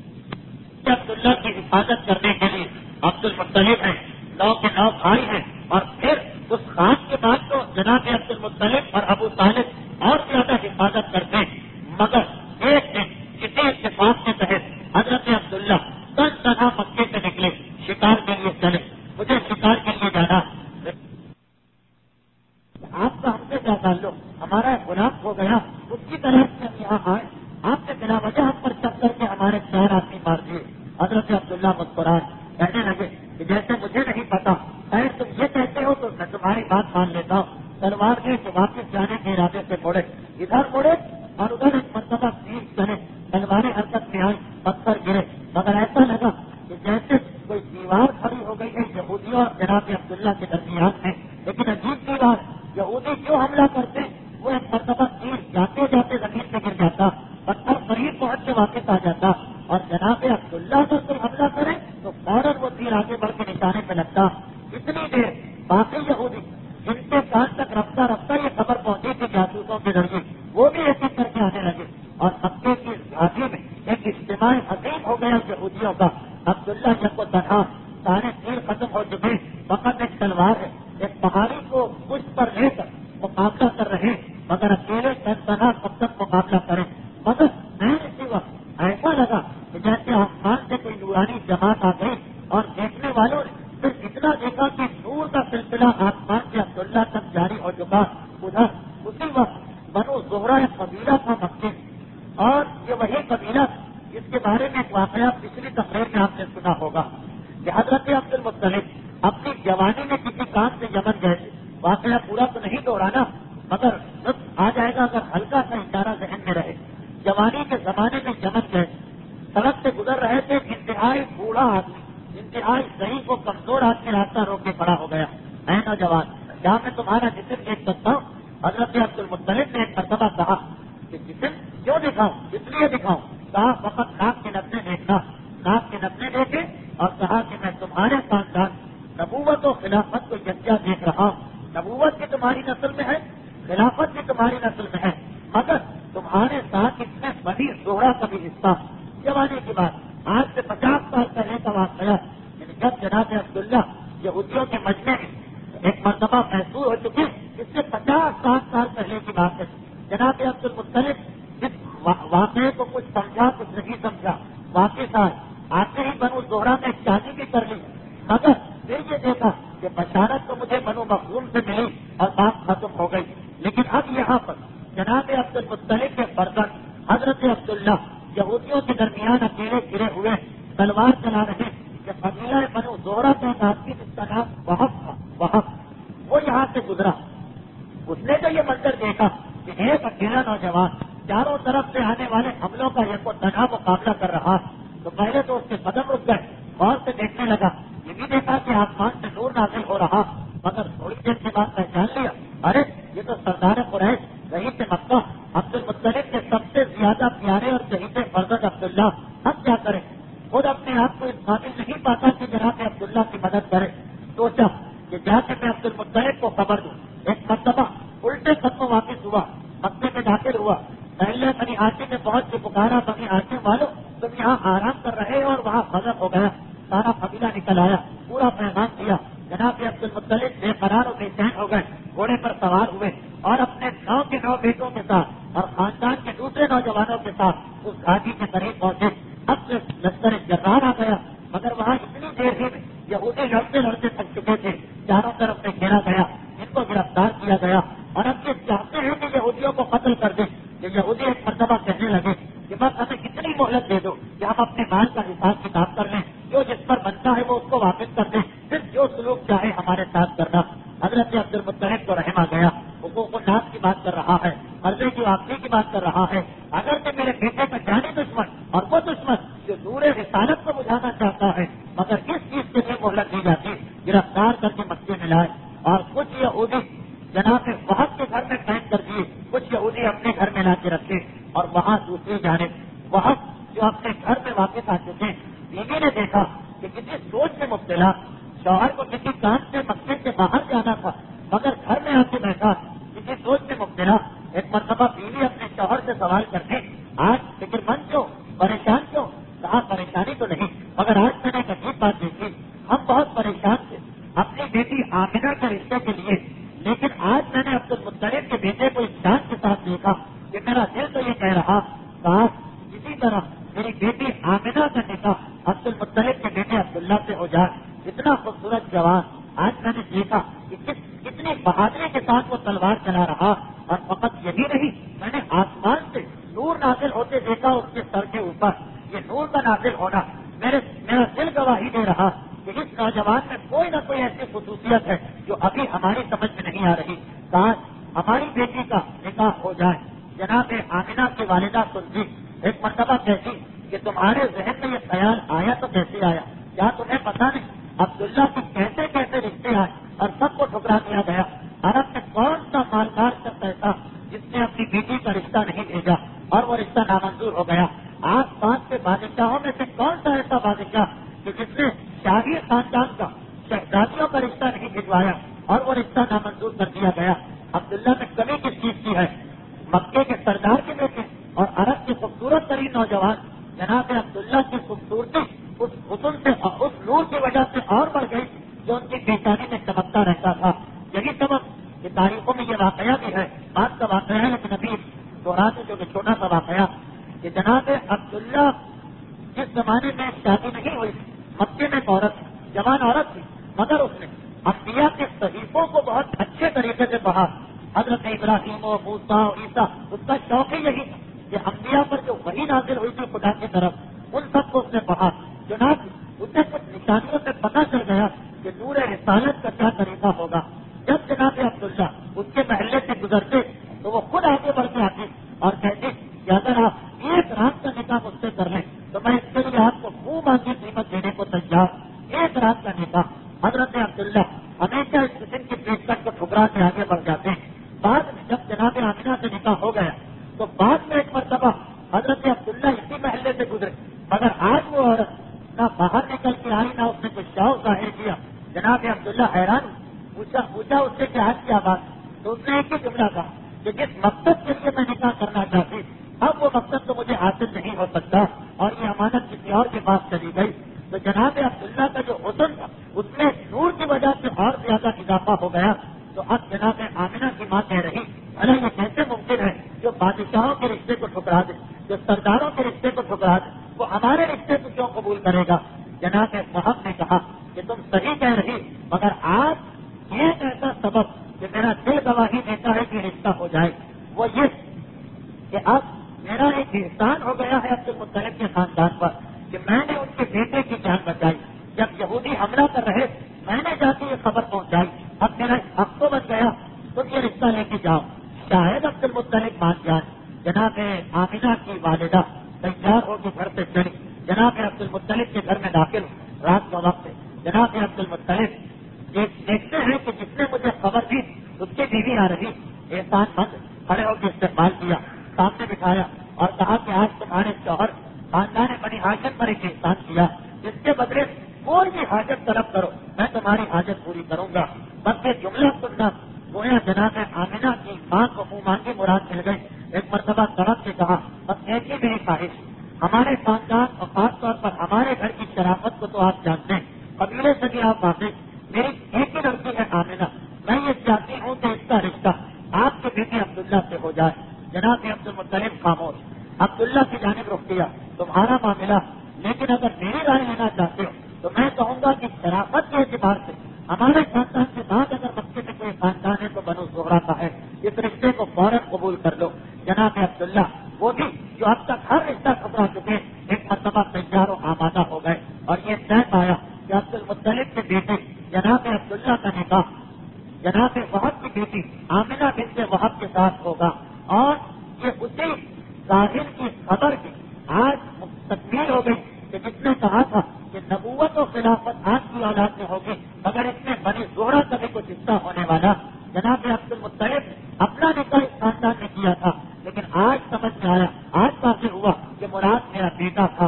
عبداللہ کی حفاظت کرنے کے لیے عبد المطلب ہیں، نو کے نو بھائی ہیں، اور پھر اس خاص کے بعد تو جناب عبد المطلب اور ابو طالب اور زیادہ حفاظت کرتے ہیں. مگر ایک دن کسی اتفاق کے تحت حضرت عبداللہ تن تنہا مکے سے نکلے، شکار کے لیے چلے. مجھے شکار کے لیے جانا. آپ کا ہم سے کیا تعلق؟ ہمارا غلام ہو گیا، اس کی طرح سے ہم یہاں آئے، آپ نے بلا وجہ ہم پر چپ کر کے ہمارے چار آدمی مار دیے. حضرت عبداللہ مسکرائے، کہنے لگے کہ جیسے مجھے نہیں پتا، اگر تم یہ کہتے ہو تو میں تمہاری بات مان لیتا ہوں. تلوار نے کہ واپس جانے کے ارادے سے مڑے، ادھر مڑے اور ادھر ایک مرتبہ تیر چلے، تلواریں حرکت میں آئی، پتھر گرے، مگر ایسا لگا کہ جیسے کوئی دیوار کھڑی ہو گئی ہے یہودیوں اور جناب عبداللہ کے درمیان میں. لیکن عجیب دیوار، یہودی کیوں حملہ کرتے؟ وہ ایک مرتبہ تیر جاتے جاتے زمین پہ گر جاتا، پتھر قریب پہنچ کے واپس آ جاتا، اور جناب عبداللہ پر کوئی حملہ کرے تو فوراً وہ تیر آگے بڑھ کے نشانے پہ لگتا. اتنی دیر کے کان تک رفتہ رفتہ یہ خبر پہنچی تھی جاسوسوں کے ذریعے، وہ بھی ایسے کر کے آنے لگے اور مکے کی گھاٹی میں ایک اجتماع عظیم ہو گیا یہودیوں کا. عبداللہ جب کو تنہا، سارے تیر ختم ہو چکے، فقط ایک تلوار ہے، ایک پہاڑی کو پشت پر لے کر مقابلہ کر رہے، مگر اکیلے تنہا کب تک مقابلہ کریں. مگر میں اسی وقت ایسا لگا کہ جیسے آسمان سے کوئی نورانی جماعت آ گئی اور دیکھنے والوں نے صرف اتنا دیکھا کہ نور کا سلسلہ آسمان سے عبداللہ تک جاری ہو چکا. ادھر اسی وقت بنو زہرہ ایک قبیلہ تھا مکے، اور یہ وہی قبیلہ جس کے بارے میں ایک واقعہ پچھلی تقریر میں آپ نے سنا ہوگا کہ حضرت عبد المطلب اپنی جوانی میں کسی کام سے یمن گئے تھے. واقعہ پورا تو نہیں دوہرانا، مگر لطف آ جائے گا اگر ہلکا سا اشارہ ذہن میں رہے. جوانی کے زمانے میں یمن گئے، سڑک سے گزر رہے تھے، انتہائی بوڑھا آدمی، انتہائی ضعیف و کمزور آدمی راستہ روک کے کھڑا ہو گیا. اے نوجوان، کیا میں تمہارا جسم دیکھ سکتا ہوں؟ حضرت عبد المطلب نے ایک مرتبہ کہا کہ جسم کیوں دکھاؤں، اس لیے دکھاؤں. کہا فقط ناک کے نتنے دیکھنا. ناک کے نتنے دیکھے اور کہا کہ میں تمہارے خاندان نبوت و خلافت کو یکجا دیکھ رہا ہوں. نبوت بھی تمہاری نسل میں ہے، خلافت بھی تمہاری نسل میں ہے، مگر تمہارے ساتھ اس میں بڑی زہرہ کا بھی حصہ. جوانی کی بات آج سے پچاس سال پہلے کا واقعہ، جب جناب عبداللہ یہودیوں کے مجمع میں ایک مرتبہ محسوس ہو چکے، اس سے پچاس ساٹھ سال پہلے کی بات ہے. جناب عبد المطلب اس واقعے کو کچھ سمجھا کچھ نہیں سمجھا، واپس آئے، آتے ہی بنو زہرہ میں شادی بھی کر لی، مگر پھر یہ دیکھا کہ بشارت تو مجھے بنو مخزوم سے ملی اور بات ختم ہو گئی. لیکن اب یہاں پر جناب عبد المطلب کے برکت حضرت عبداللہ یہودیوں کے درمیان اکیلے گرے ہوئے تلوار چلا رہے کہ قبیلہ بنو زہرہ کا ایک آدمی جس کا نام وہب تھا، وہب وہ یہاں سے گزرا. اس نے جو یہ منظر دیکھا کہ ایک اکیلا نوجوان چاروں طرف سے آنے والے حملوں کا ایک تنہا مقابلہ کر رہا، تو پہلے تو اس کے قدم رک گئے، غور سے دیکھنے لگا. یہ بھی دیکھا کہ آسمان سے نور نازل ہو رہا، مگر تھوڑی دیر کے بعد پہچان لیا، ارے یہ تو سردار قریش رئیس مکہ عبد المطلب کے سب سے زیادہ پیارے اور شہید فرزند عبداللہ. ہم کیا کریں؟ خود اپنے آپ کو اس قابل نہیں پاتا کہ جناب عبداللہ کی مدد کرے. سوچا کہ جا کے میں عبد المطلب کو خبر دوں. ایک مرتبہ الٹے قدم واپس ہوا، مکے میں داخل ہوا، پہلے بنی ہاشم میں پہنچ کے پکارا، بنی ہاشم والوں تم یہاں آرام کر رہے اور وہاں غضب ہو گیا. سارا قبیلہ نکل آیا، پورا پیغام دیا. جناب عبد المطلب بے قرار و بے چین ہو گئے، گھوڑے پر سوار ہوئے اور اپنے نو کے نو بیٹوں کے ساتھ اور خاندان کے دوسرے نوجوانوں کے ساتھ اس گھاٹی کے قریب پہنچے. اب سے لشکر جرار آ گیا، مگر وہاں اتنی دیر ہی میں یہودی لڑتے لڑتے تھک چکے تھے، چاروں طرف سے گھیرا گیا، ان کو گرفتار کیا گیا اور اب یہ چاہتے ہیں کہ یہودیوں کو قتل کر دیں. کہ یہودی ایک مرتبہ کہنے لگے کہ بس ہمیں کتنی مہلت دے دو کہ ہم اپنے مال کا حساب کتاب کر لیں، جو جس پر بنتا ہے وہ اس کو واپس کر دیں، پھر جو سلوک چاہے ہمارے ساتھ کرنا. حضرت عبد المطلب کو رحم آ گیا، حقوق الناس کی بات کر رہا ہے، قرضے کی واپسی کی بات کر رہا ہے. اگر کہ میرے بیٹے کا جانی دشمن اور وہ دشمن جو نور رسالت کو بجھانا چاہتا ہے، مگر اس چیز کے لیے مہلت دی جاتی، گرفتار کر کے مکے میں لائے اور کچھ یہودی جناب وہب کے گھر میں قید کر دیے، کچھ یہودی اپنے گھر میں لا کے رکھے اور وہاں دوسری جانب وہب جو اپنے گھر میں واپس آ چکے، بیوی نے دیکھا کہ کسی سوچ میں مبتلا، شوہر کو کسی کام سے مکے سے باہر جانا تھا مگر گھر میں آ کے بیٹھا، کسی سوچ میں مبتلا. ایک مرتبہ بیوی اپنے شوہر سے سوال کرتے، آج فکر مند کیوں، پریشان کیوں؟ کہا پریشانی تو نہیں، مگر آج میں نے ایک عجیب بات دیکھی، ہم بہت پریشان تھے اپنی بیٹی آمنہ کے رشتے کے لیے، لیکن آج میں نے عبد المطلب کے بیٹے کو اس جان کے ساتھ دیکھا کہ میرا دل تو یہ کہہ رہا کاش اسی طرح میری بیٹی آمنہ کا نکاح عبد المطلب کے بیٹے عبداللہ سے ہو جائے. اتنا خوبصورت جوان آج میں نے دیکھا کہ کس کتنی بہادری کے ساتھ وہ تلوار چلا رہا، اور فقط یہی نہیں، میں نے آسمان سے نور نازل ہوتے دیکھا اس کے سر کے اوپر. یہ نور کا نازل ہونا میرے میرا دل گواہی دے رہا کہ اس نوجوان میں کوئی نہ کوئی ایسی خصوصیت ہے جو ابھی ہماری سمجھ میں نہیں آ رہی. کاش ہماری بیٹی کا نکاح ہو جائے. جناب آمنہ کی والدہ سنجی ایک مرتبہ کہتی کہ تمہارے ذہن میں یہ خیال آیا تو کیسے آیا؟ کیا تمہیں پتا نہیں عبداللہ کے کیسے کیسے رشتے آئے اور سب کو ٹھکرا دیا گیا؟ عرب میں کون سا مالدار شخص ایسا جس نے اپنی بیٹی کا رشتہ نہیں بھیجا اور وہ رشتہ نامنظور ہو گیا؟ آس پاس کے بادشاہوں میں سے کون سا ایسا بادشاہ کہ جس نے شاہی خاندان کا شہزادیوں کا رشتہ نہیں بھجوایا اور وہ رشتہ نامنظور کر دیا؟ دیا گیا عبداللہ میں کمی کس چیز کی ہے؟ مکے کے سردار کے بیٹے اور عرب کے خوبصورت ترین نوجوان جناب عبداللہ کی خوبصورتی اس حسن سے اس نور کی وجہ سے اور بڑھ گئی جو ان کی پیشانی میں چمکتا رہتا تھا. یہی سبب کہ تاریخوں میں یہ واقعہ بھی ہے، بات کا واقعہ ہے لیکن ابھی دہراتے جو کہ چھوٹا سا واقعہ کہ جناب عبداللہ جس زمانے میں شادی نہیں ہوئی، مکے میں ایک عورت جوان عورت تھی، مگر اس نے انبیاء کے صحیفوں کو بہت اچھے طریقے سے پڑھا. حضرت ابراہیم و موسیٰ و عیسیٰ، اس کا شوق ہی یہی تھا کہ انبیاء پر جو وحی نازل ہوئی تھی خدا کی طرف ان سب کو اس نے پڑھا. جناب اسے کچھ نشانیوں سے پتہ چل گیا کہ نور رسالت کا کیا طریقہ ہوگا. جب جناب عبداللہ اس کے محلے سے گزرتے تو وہ خود آگے بڑھ کے آتے اور کہتے کہ اگر آپ ایک رات کا نکاح مجھ سے کر لیں تو میں اس کے لیے آپ کو خوب آگے قیمت دینے کو تیار. ایک رات کا نکاح. حضرت عبداللہ ہمیشہ اس قسم کی پیشکش کو ٹھکرا کے آگے بڑھ جاتے ہیں. بعد میں جب جناب آمینہ سے نکاح ہو گیا تو بعد میں ایک مرتبہ حضرت عبداللہ اسی محلے سے گزرے، مگر آج وہ عورت نہ باہر نکل کے آئی نہ اس نے کچھ شوق ظاہر کیا. جناب عبداللہ حیران پوچھا پوچھا اس سے کہ آج کیا بات؟ تو اس نے ایک ہی جملہ کہا کہ جس مقصد کے لیے میں نکاح کرنا چاہتی اب وہ مقصد تو مجھے حاصل نہیں ہو سکتا اور یہ امانت کسی اور کے پاس چلی گئی. تو جناب عبداللہ کا جو حسن تھا اس میں نور کی وجہ سے اور زیادہ اضافہ ہو گیا. تو اب جناب آمینہ کی ماں کہہ رہی ارے یہ کیسے ممکن ہے جو بادشاہوں کے رشتے کو ٹھکرا دے، جو سرداروں کے رشتے کو ٹھکرا دے، وہ ہمارے رشتے کو کیوں قبول کرے گا؟ جناب صاحب نے کہا کہ تم صحیح کہہ رہی، مگر آج ایک ایسا سبب کہ میرا دل گواہی دیتا ہے کہ رشتہ ہو جائے وہ یہ کہ اب میرا ایک احسان ہو گیا ہے عبد المطلب کے خاندان پر کہ میں نے ان کے بیٹے کی جان بچائی. جب یہودی حملہ کر رہے میں نے جا کے یہ خبر پہنچائی. اب میرا حق تو بچ گیا، تم یہ رشتہ لے کے جاؤ. شاید عبد المطلب مان جان. جناب آمینہ کی والدہ تیار ہو کے گھر سے چلی. جناب عبد المطلب کے گھر میں داخل رات کا وقت ہے. جناب عبد المطلب دیکھتے ہیں کہ جس نے مجھے خبر دی اس کی بیوی آ رہی. احسان مند کھڑے ہو کے استقبال کیا، سامنے بٹھایا اور کہا کہ آج تمہارے شوہر خاندان بنی ہاشم پر ایک احسان کیا، جس کے بدلے کوئی بھی حاجت طلب کرو میں تمہاری حاجت پوری کروں گا. بس یہ جملہ سننا گویا جناب آمینہ کی ماں کو منہ مانگی مراد مل گئی. ایک مرتبہ سڑک سے کہا بس ایسی میری خواہش، ہمارے خاندان اور خاص طور پر ہمارے گھر کی شرافت کو تو آپ جانتے ہیں، قبیلے سے بھی آپ واقف. میری ایک ہی لڑکی ہے آمینہ، میں یہ چاہتی ہوں کہ اس کا رشتہ آپ کے بیٹے عبداللہ سے ہو جائے. جناب عبد المطلب خاموش. عبداللہ کی جانب رخ کیا تمہارا معاملہ، لیکن اگر میری رائے لینا چاہتے ہو تو میں کہوں گا کہ شرافت کے اعتبار سے ہمارے خاندان کے بعد اگر مکے میں کوئی خاندان ہے تو بنو زہرہ کا ہے. اس رشتے کو فوراً قبول کر لو. جناب عبداللہ وہ بھی جو اب تک ہر رشتہ ٹھکرا چکے ایک مرتبہ تیار و آمادہ ہو گئے اور یہ طے پایا کہ عبد المطلب کے بیٹے جناب عبداللہ کا نکاح جناب وہب کی بیٹی آمینہ بنت وہب کے ساتھ ہوگا. اور یہ اسی ظاہر کی خبر کی آج تکمیل ہو گئی کہ جس نے کہا تھا کہ نبوت و خلافت آج کی اولاد میں ہوگی مگر اس میں بنی زہرہ کا بھی کچھ حصہ ہونے والا. جناب عبد المطلب اپنا نکاح اس خاندان نے کیا تھا لیکن آج سمجھ میں آیا، آج واضح ہوا کہ مراد میرا بیٹا تھا.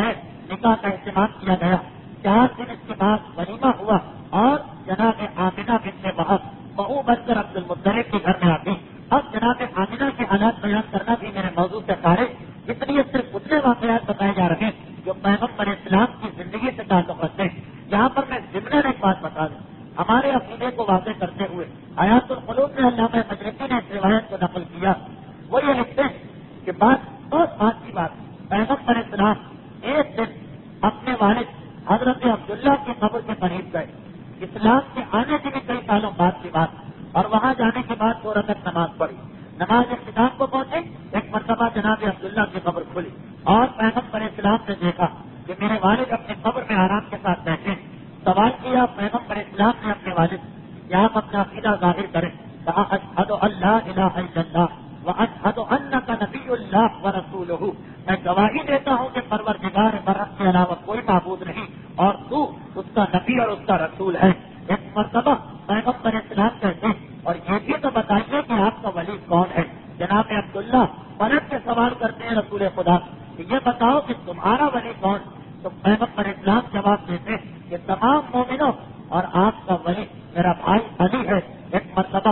نکاح کا اہتمام کیا گیا. چار دن اس کے بعد ولیمہ ہوا اور جناب آمینہ بنت وہب بہو بن کر عبد المطلب کے گھر میں آتی. اب جناب آمینہ کے حالات بیان کرنا بھی میرے موضوع سے خارج، اس لیے صرف اتنے واقعات بتائے جا رہے ہیں جو پیغمبر اسلام کی زندگی سے تعلق رکھتے ہیں. یہاں پر میں ضمن ایک بات بتا دوں، ہمارے عقیدے کو واضح کرتے ہوئے حیات القلوب میں علامہ مجلسی نے اس روایت کو نقل کیا. وہ یہ لکھتے ہیں کہ بات بہت خاص کی بات، پیغمبر اسلام ایک دن اپنے والد حضرت عبداللہ کی قبر کے قریب گئے. اسلام کے آنے کے بھی کئی سالوں بعد کی بات، اور وہاں جانے کے بعد دو رکعت نماز پڑھی. نماز اختتام کو پہنچے ایک مرتبہ جناب عبداللہ کی قبر کھلی اور پیغمبر اسلام نے دیکھا کہ میرے والد اپنے قبر میں آرام کے ساتھ بیٹھے. سوال کیا پیغمبر اسلام نے اپنے والد کہ آپ اپنا عقیدہ ظاہر کریں. کہا اشہد ان لا الہ الا اللہ واشہد انک نبی اللہ ورسولہ، میں گواہی دیتا ہوں کہ پروردگار برحق کے علاوہ کوئی معبود نہیں اور تو اس کا نبی اور اس کا رسول ہے. ایک مرتبہ پیغمبر اسلام کہتے اور یہ بھی تو بتائیے کہ آپ کا ولی کون ہے. جناب عبداللہ پلٹ کے سوال کرتے ہیں رسول خدا کہ یہ بتاؤ کہ تمہارا ولی کون؟ تو پیغمبر اسلام جواب دیتے کہ تمام مومنوں اور آپ کا ولی میرا بھائی علی ہے. ایک مرتبہ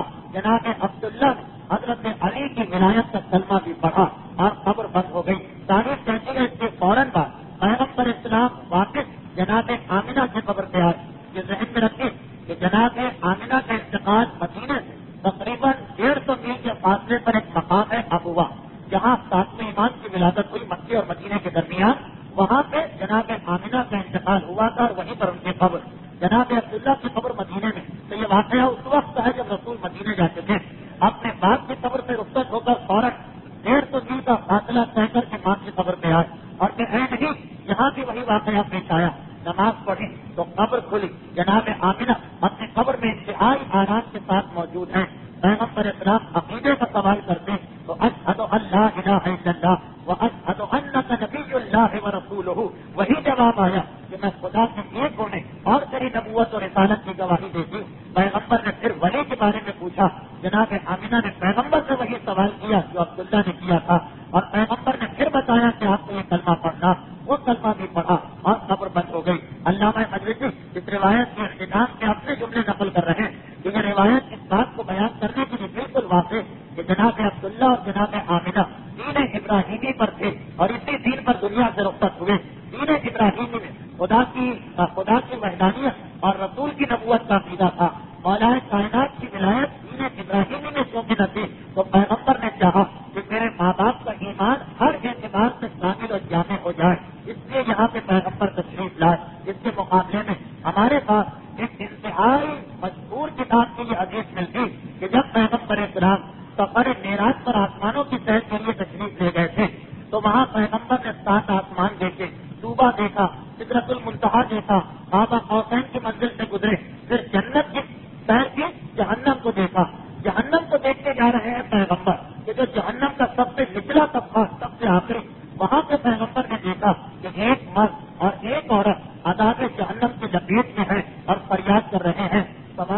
جناب عبداللہ نے حضرت علی کی ولایت کا کلمہ بھی پڑھا اور قبر بند ہو گئی. تاریخ کہتی ہے اس کے فوراً بعد پیغمبر اسلام واپس جناب آمنہ کی قبر پہ آئے. یہ ذہن میں رکھیں کہ جناب آمنہ کا انتقال مدینے سے تقریباً ڈیڑھ سو میل کے فاصلے پر ایک مقام ہے ابوا، جہاں ساتویں امام کی ولادت ہوئی مکے اور مدینے کے درمیان. وہاں پہ جناب آمنہ کا انتقال ہوا تھا اور وہیں پر ان کی قبر. جناب عبداللہ کی قبر مدینے میں. تو یہ واقعہ اس وقت ہے جب رسول مدینے جاتے تھے. اپنے باپ کی قبر سے رخصت ہو کر فوراً ڈیڑھ سو میل کا فاصلہ طے کر کے ماں کی قبر پہ آئے اور پھر ہے نہیں یہاں بھی وہی واقعہ پیش آیا. نماز پڑھی تو قبر کھلی. جناب آمنہ اپنی قبر میں انتہائی آرام کے ساتھ موجود ہیں. پیغمبر اسلام عقیدے کا سوال کرتے تو اشہد ان لا الہ الا اللہ واشہد انک نبی اللہ ورسولہ. وہی جواب آیا کہ میں خدا کے ایک ہونے اور تیری نبوت اور رسالت کی گواہی دیتی. پیغمبر نے پھر ولی کے بارے میں پوچھا. جناب آمنہ نے پیغمبر سے وہی سوال کیا جو عبداللہ نے کیا تھا اور پیغمبر نے پھر بتایا کہ آپ کو یہ کلمہ پڑھنا. وہ کلمہ بھی پڑھا اور قبر بند ہو گئی. علامہ مجلسی اس روایت کے اختتام کے اپنے جملے نقل کر رہے ہیں کہ یہ روایت اس بات کو بیان کرنے کے لیے بالکل واضح کہ جناب عبداللہ اور جناب آمنہ دین ابراہیمی پر تھے اور اسی دین پر دنیا سے رخصت ہوئے. دین ابراہیمی میں خدا کی خدا کی وحدانیت اور رسول کی نبوت کا عقیدہ تھا. مولا کائنات کی ولایت دین ابراہیمی میں چونکہ نہ تھی تو پیغمبر نے چاہا کہ میرے ماں باپ کا ایمان ہر اعتبار سے کامل اور جامع ہو جائے. اس لیے یہاں پہ پیغمبر تشریف لائے. اس کے مقابلے میں ہمارے پاس ایک انتہائی مشہور کتاب کی یہ حدیث ملتی کہ جب پیغمبر اسلام سفر معراج پر آسمانوں کی سیر کے لیے تشریف لے گئے تھے تو وہاں پیغمبر نے سات آسمان دیکھے، صوبہ دیکھا، سدرۃ المنتہا دیکھا، بابا قوسین کی منزل سے گزرے، پھر جنت کی سیر کی، جہنم کو دیکھا. جہنم کو دیکھتے جا رہے ہیں پیغمبر کہ جو جہنم کا سب سے نچلا طبقہ سب سے آخری، وہاں پہ پیغمبر نے دیکھا کہ ایک مرد اور ایک عورت عذاب جہنم کی لپیٹ میں ہے اور فریاد کر رہے ہیں. سوال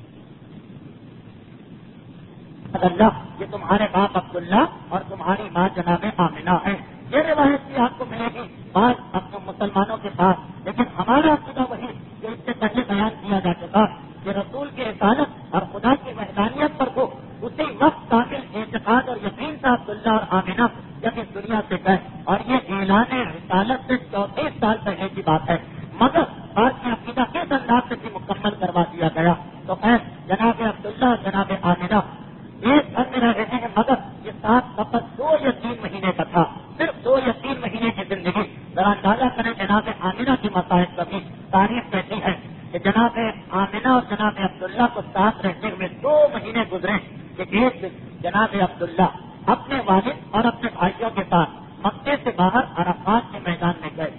اللہ یہ تمہارے باپ عبداللہ اور تمہاری ماں جناب آمنہ ہے. یہ روایت بھی آپ کو ملے گی بعض اپنے مسلمانوں کے پاس. لیکن ہمارا عقیدہ وہی جو اس سے پہلے بیان کیا جا چکا کہ رسول کی رسالت اور خدا کی وحدانیت پر کو اسی وقت کامل اعتقاد اور یقین تھا عبداللہ اور آمنہ جب اس دنیا سے گئے. اور یہ اعلان رسالت سے چونتیس سال پہلے کی بات ہے. مگر بعد میں عقیدہ کس انداز سے مکمل کروا دیا گیا. تو خیر جناب عبداللہ جناب آمنہ ایک گھر میں رہ رہے ہیں مگر یہ سات سفر دو یا تین مہینے کا تھا. صرف دو یا تین مہینے کی زندگی. ذرا اندازہ کریں جناب آمنہ کی مسائل کبھی. تاریخ کہتی ہے کہ جناب آمنہ اور جناب عبداللہ کو ساتھ رہنے میں دو مہینے گزرے کہ ایک دن جناب عبداللہ اپنے والد اور اپنے بھائیوں کے ساتھ مکے سے باہر عرفات کے میدان میں گئے.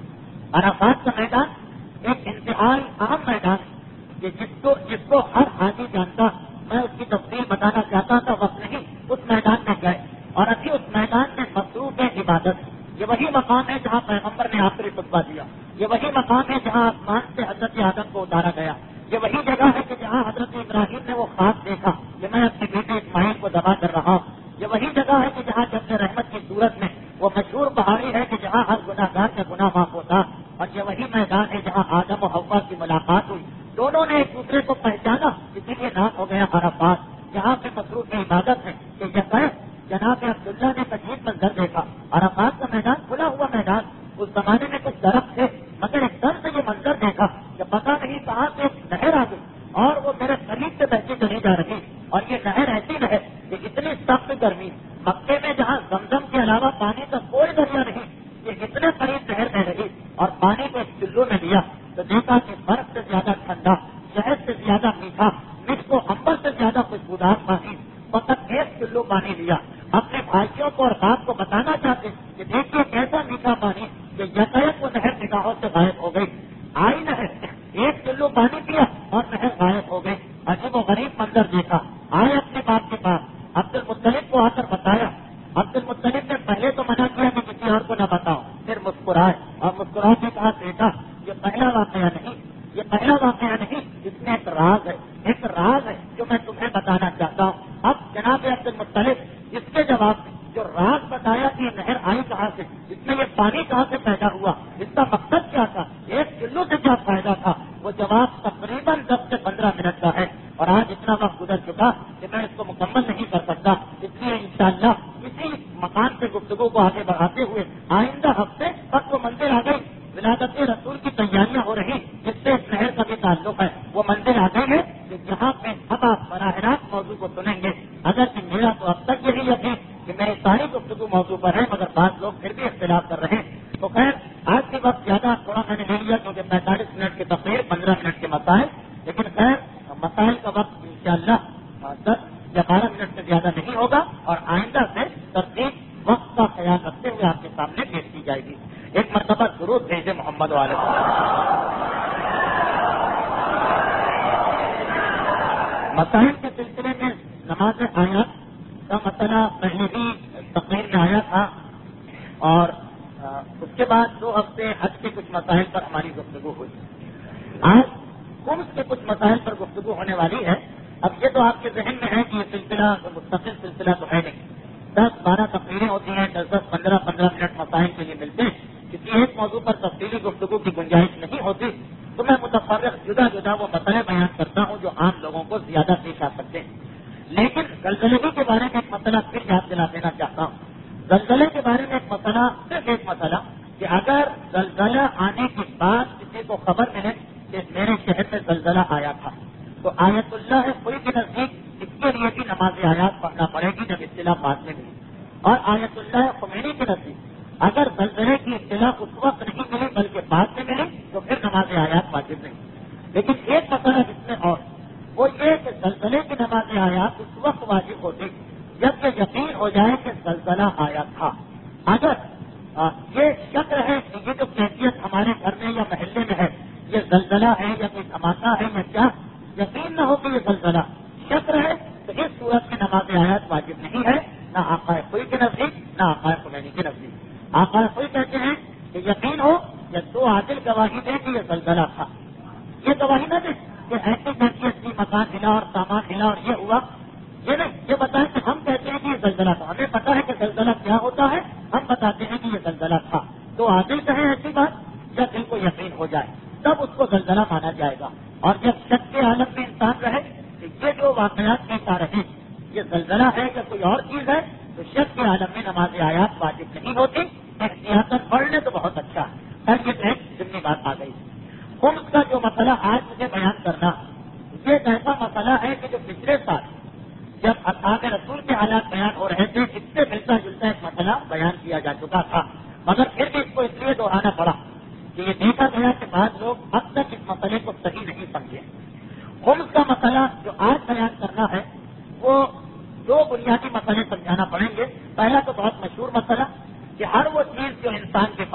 عرفات کا میدان ایک انتہائی اہم میدان کہ جس کو جس کو ہر حاجی جانتا. میں اس کی تفصیل بتانا چاہتا تھا وقت نہیں. اس میدان میں گئے اور ابھی اس میدان میں مصروف ہے عبادت. یہ وہی مقام ہے جہاں پیغمبر نے آخری خطبہ دیا. یہ وہی مقام ہے جہاں آسمان سے حضرت آدم کو اتارا گیا. یہ وہی جگہ ہے کہ جہاں حضرت ابراہیم نے وہ خواب دیکھا کہ میں اپنے بیٹے اسماعیل کو ذبح کر رہا ہوں. یہ وہی جگہ ہے کہ جہاں جب رحمت کی صورت میں وہ مشہور پہاڑی ہے کہ جہاں ہر گناہ گار کا گناہ معاف ہوتا. اور یہ وہی میدان ہے جہاں آدم و حوا کی ملاقات ہوئی. دونوں نے ایک دوسرے کو پہچانا اسی لیے نام ہو گیا عرفات. یہاں پہ مصروف عبادت ہے کہ یہ جناب عبداللہ نے عجیب منظر دیکھا. عرفات کا میدان کھلا ہوا میدان. اس زمانے میں کچھ درخت تھے مگر ایک دم سے یہ منظر دیکھا کہ پتا نہیں کہاں سے ایک نہر آ گئی اور وہ میرے قریب سے بہتی چلی جا رہی. اور یہ نہر ایسی نہر کہ اتنی سخت گرمی مکے میں جہاں زمزم کے علاوہ پانی کا کوئی دریا نہیں, یہ اتنے قریب نہر بہ رہی اور پانی کو ایک چلو میں لیا تو دیکھا کہ برف سے زیادہ ٹھنڈا, شہد سے زیادہ میٹھا, مرچ کو امبر سے زیادہ خوشبودار پانی. فقط ایک کلو پانی لیا. اپنے بھائیوں کو اور باپ کو بتانا چاہتے کہ دیکھیے کیسا میٹھا پانی کہ یکایک وہ نہر نگاہوں سے غائب ہو گئی. آئی نہر, ایک کلو پانی پیا اور نہر غائب ہو گئی. عجیب و غریب منظر دیکھا. آئے اپنے باپ کے پاس, عبد المطلب کو آ کر بتایا. عبد المطلب نے پہلے تو منع کیا کہ کسی اور کو نہ بتاؤ, پھر مسکرائے اور مسکرا کے کہا بیٹا یہ پہلا واقعہ نہیں, یہ پہلا واقعہ نہیں, اس میں ایک راز ہے, ایک راز ہے جو میں تمہیں بتانا چاہتا ہوں. اب جناب عبد المطلب اس کے جواب میں جو راز بتایا کہ یہ نہر آئی کہاں سے, اس میں یہ پانی کہاں سے پیدا ہوا, اس کا مقصد کیا تھا, ایک کلو سے کیا فائدہ تھا, وہ جواب تقریباً دس سے پندرہ منٹ کا ہے. اور آج اتنا وقت گزر چکا کہ میں اس کو مکمل نہیں کر سکتا، اس لیے انشاءاللہ اسی مقام سے گفتگو کو آگے بڑھاتے ہوئے آئندہ ہفتے تک وہ منزل آ گئی، ولادت رسول کی تیاریاں ہو رہی جس سے اس نہر کا بھی تعلق ہے، وہ منزل آ گئی ہے کہ جہاں پہ اب آپ براہ راست موضوع کو سنیں گے۔ اگرچہ میرا تو اب تک یہی یقین کہ میری ساری گفتگو موضوع پر ہے، مگر بعض لوگ پھر بھی اختلاف کر رہے ہیں، تو خیر آج کے وقت زیادہ تھوڑا میں نے لے لیا کیونکہ پینتالیس منٹ کی تقریر، پندرہ منٹ کے مسائل، لیکن خیر مسائل کا وقت انشاءاللہ دس یا بارہ منٹ سے زیادہ نہیں ہوگا اور آئندہ سے ترتیب وقت کا خیال رکھتے ہوئے آپ کے سامنے پیش کی جائے گی۔ ایک مرتبہ درود بھیجے محمد والے۔ مسائل کے سلسلے میں نماز آیات کا مسئلہ پہلے بھی تقریر میں آیا تھا اور اس کے بعد دو ہفتے حج کے کچھ مسائل پر ہماری گفتگو ہوئی۔ آج خمس کے کچھ مسائل پر گفتگو ہونے والی ہے۔ اب یہ تو آپ کے ذہن میں ہے کہ یہ سلسلہ مستقل سلسلہ تو ہے نہیں، دس بارہ تقریریں ہوتی ہیں، دس دس پندرہ پندرہ منٹ مسائل کے لیے ملتے ہیں، کسی ایک موضوع پر تفصیلی گفتگو کی گنجائش نہیں ہوتی، تو میں متفرق جدا جدا وہ مسئلے بیان کرتا ہوں جو عام لوگوں کو زیادہ پیش آ سکتے ہیں۔ لیکن زلزلے کے بارے میں ایک مسئلہ پھر یاد دلا دینا چاہتا ہوں۔ زلزلے کے بارے میں ایک مسئلہ، صرف ایک مسئلہ کہ اگر زلزلہ آنے کے بعد کسی کو خبر ملے کہ میرے شہر میں زلزلہ آیا تھا تو آیت اللہ کوئی کے نزدیک اس کے لیے بھی نماز آیات پڑھنا پڑے گی جب اطلاع بعد میں ملی، اور آیت اللہ خمینی کے نزدیک اگر زلزلے کی اطلاع اس وقت نہیں ملی بلکہ بعد میں ملی تو پھر نماز آیات واجب نہیں۔ لیکن ایک مسئلہ جس میں اور وہ یہ کہ زلزلے کی نماز آیات اس وقت واجب ہوتی جب یہ یقین ہو جائے کہ زلزلہ آیا تھا۔ اگر آ, یہ شک رہے کہ یہ جو کیفیت ہمارے گھر میں یا محلے میں ہے یہ زلزلہ ہے یا کوئی دھماکہ ہے یا کیا، یقین نہ ہو کہ یہ زلزلہ، شک رہے تو اس صورت میں نماز آیات واجب نہیں ہے، نہ آقا کوئی کے نزدیک نہ آقا خمینی کے نزدیک۔ آقا کوئی کہتے ہیں کہ یقین ہو یا دو عادل گواہی دیں کہ یہ زلزلہ تھا، یہ گواہی نہ دیں کہ ایسی کیفیت کی مکان ہلا اور سامان ہلا اور یہ ہوا، یہ نہیں، یہ بتائیں کہ ہم کہتے ہیں کہ یہ زلزلہ تھا، ہمیں پتا ہے کہ زلزلہ کیا ہوتا ہے، ہم بتاتے ہیں کہ یہ زلزلہ تھا، تو عادل کہیں ایسی بات یا دل کو یقین ہو جائے تب اس کو زلزلہ مانا جائے گا۔ اور جب شک کے عالم میں انسان رہے کہ یہ جو واقعات پیش آ رہے ہیں یہ زلزلہ ہے یا کوئی اور چیز ہے تو شک کے عالم میں نماز آیات واجب نہیں ہوتی، احتیاطاً پڑھ لیں تو بہت اچھا ہے۔ سر یہ ایک ضمنی بات آ گئی۔ خمس کا جو مسئلہ آج مجھے بیان کرنا یہ ایک ایسا مسئلہ ہے کہ جو پچھلے سال جب اصحاب رسول کے حالات بیان ہو رہے تھے اس سے ملتا جلتا ایک مسئلہ بیان کیا جا چکا تھا، مگر پھر بھی اس کو اس لیے دہرانا پڑا کہ یہ دیکھا گیا کہ بعض لوگ اب تک اس مسئلے کو صحیح نہیں سمجھے۔ خمس کا مسئلہ جو آج بیان کرنا ہے وہ دو بنیادی مسئلے سمجھانا پڑیں گے۔ پہلا تو بہت مشہور مسئلہ کہ ہر وہ چیز جو انسان کے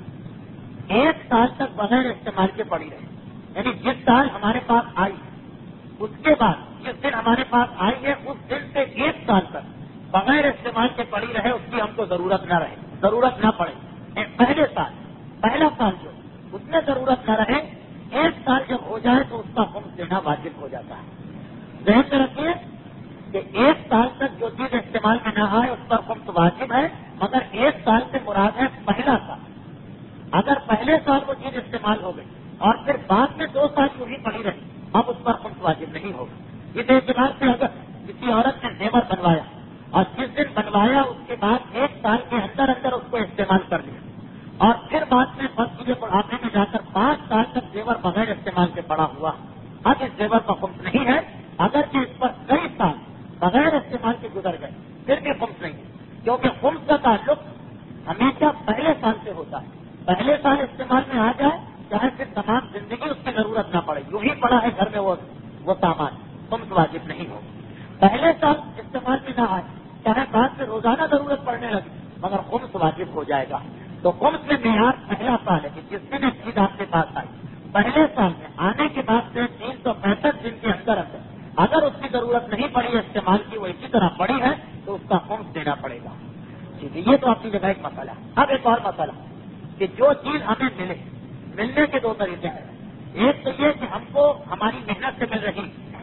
پاس ایک سال تک بغیر استعمال کے پڑی رہے، یعنی جس سال ہمارے پاس آئی اس کے بعد جس دن ہمارے پاس آئی ہے اس دن سے ایک سال تک بغیر استعمال کے پڑی رہے، اس کی ہم کو ضرورت نہ رہے، ضرورت نہ پڑے۔ پہلے سال پہلا سال جو اس میں ضرورت نہ رہے، ایک سال جب ہو جائے تو اس کا خمس دینا واجب ہو جاتا ہے۔ ذہن میں رکھیے کہ ایک سال تک جو چیز استعمال میں نہ آئے اس پر خمس واجب ہے، مگر ایک سال سے مراد ہے پہلا سال۔ اگر پہلے سال وہ چیز استعمال ہو گئی اور پھر بعد میں دو سال یوں ہی پڑی رہی اب اس پر خمس واجب نہیں ہوگا۔ اس اعتبار سے اگر کسی عورت نے زیور بنوایا اور جس دن بنوایا اس کے بعد ایک سال کے اندر اندر اس کو استعمال کر لیا اور پھر بعد میں فرض کیجیے بڑھاپے میں جا کر پانچ سال تک زیور بغیر استعمال کے پڑا ہوا، اب اس زیور کا خمس نہیں ہے، اگرچہ اس پر کئی سال بغیر استعمال کے گزر گئے پھر بھی خمس نہیں ہے، کیونکہ خمس کا تعلق ہمیشہ پہلے سال سے ہوتا ہے۔ پہلے سال استعمال میں آ جائے چاہے پھر تمام زندگی اس کی ضرورت نہ پڑے، یوں ہی پڑا ہے گھر میں وہ وہ سامان، خمس واجب نہیں ہو۔ پہلے سال استعمال میں نہ آئے چاہے بعد میں روزانہ ضرورت پڑنے لگے مگر خمس واجب ہو جائے گا۔ تو خمس میں معیار پہلا سال ہے کہ جس دن ایک چیز آپ کے پاس آئی پہلے سال میں آنے کے بعد سے تین سو پینسٹھ دن کے اندر اندر اگر اس کی ضرورت نہیں پڑی استعمال کی، وہ اسی طرح پڑی ہے تو اس کا خمس دینا پڑے گا۔ ٹھیک ہے، یہ تو اپنی جگہ ایک مسئلہ ہے۔ اب ایک اور مسئلہ کہ جو چیز ہمیں ملے، ملنے کے دو طریقے ہیں۔ ایک تو یہ کہ ہم کو ہماری محنت سے مل رہی،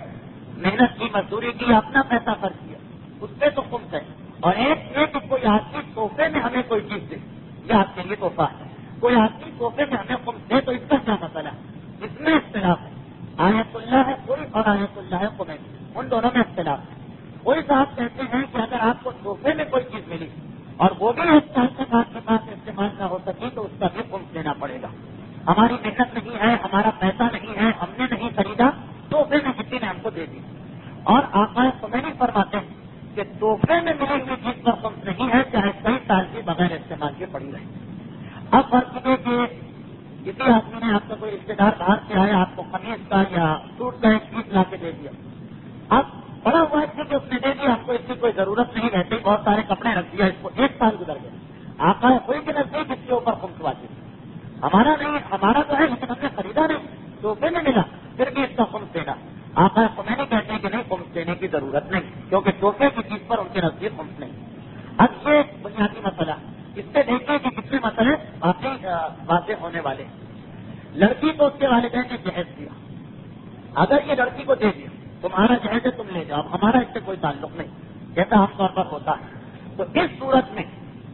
محنت کی، مزدوری کی، اپنا پیسہ خرچ کیا، اس پہ تو خمس ہے، اور ایک یہ کہ کوئی آدمی تحفے میں ہمیں کوئی چیز دے، یہ آپ کے لیے تحفہ ہے، کوئی آدمی تحفے میں ہمیں خمس دے تو اس کا کیا مسئلہ ہے؟ اس میں اختلاف ہے۔ آیت اللہ ہے کوئی اور آیت اللہ ہے خمینی، ان دونوں میں اختلاف ہے۔ کوئی صاحب کہتے ہیں کہ اگر آپ کو تحفے میں کوئی چیز ملی اور وہ بھی ایک سال تک آپ کے پاس استعمال نہ ہو سکی تو اس کا بھی خمس دینا پڑے گا. ہماری محنت نہیں ہے, ہمارا پیسہ نہیں ہے, ہم نے نہیں خریدا, تحفے میں کسی نے ہم کو دے دی. اور آقا خمینی فرماتے ہیں کہ تحفے میں ملی ہوئی چیز پر خمس نہیں ہے, چاہے کئی سال کی بغیر استعمال کے پڑی رہے. اب فرق یہ کہ کسی آدمی نے آپ کا کوئی رشتے دار باہر سے آیا, آپ کو قمیض کا یا سوٹ کا ایک پیس لا کے دے دیا. اب بڑا ہوا ہے کہ اس نے دے دیا, ہم کو اس کی کوئی ضرورت نہیں رہتی, بہت سارے کپڑے رکھ دیا, اس کو ایک سال گزر گئے. آقا کوئی بھی نزدیک اس کے اوپر خمس واجب. ہمارا نہیں, ہمارا تو ہے لیکن ہم نے خریدا نہیں, تحفے میں ملا, پھر بھی اس کا خمس دینا. آقا خمینی کہتے ہیں کہ نہیں, خمس دینے کی ضرورت نہیں, کیونکہ تحفے کی چیز پر ان کے نزدیک خمس نہیں. اب یہ بنیادی مسئلہ, اس سے دیکھیں کہ کتنے مسئلے واقعی واضح ہونے والے. لڑکی کو اس کے والدین نے جہیز دیا, اگر یہ لڑکی کو دے دیا تمہارا جہیز ہے تم لے جاؤ, ہمارا اس سے کوئی تعلق نہیں, جیسا عام طور پر ہوتا ہے. تو اس صورت میں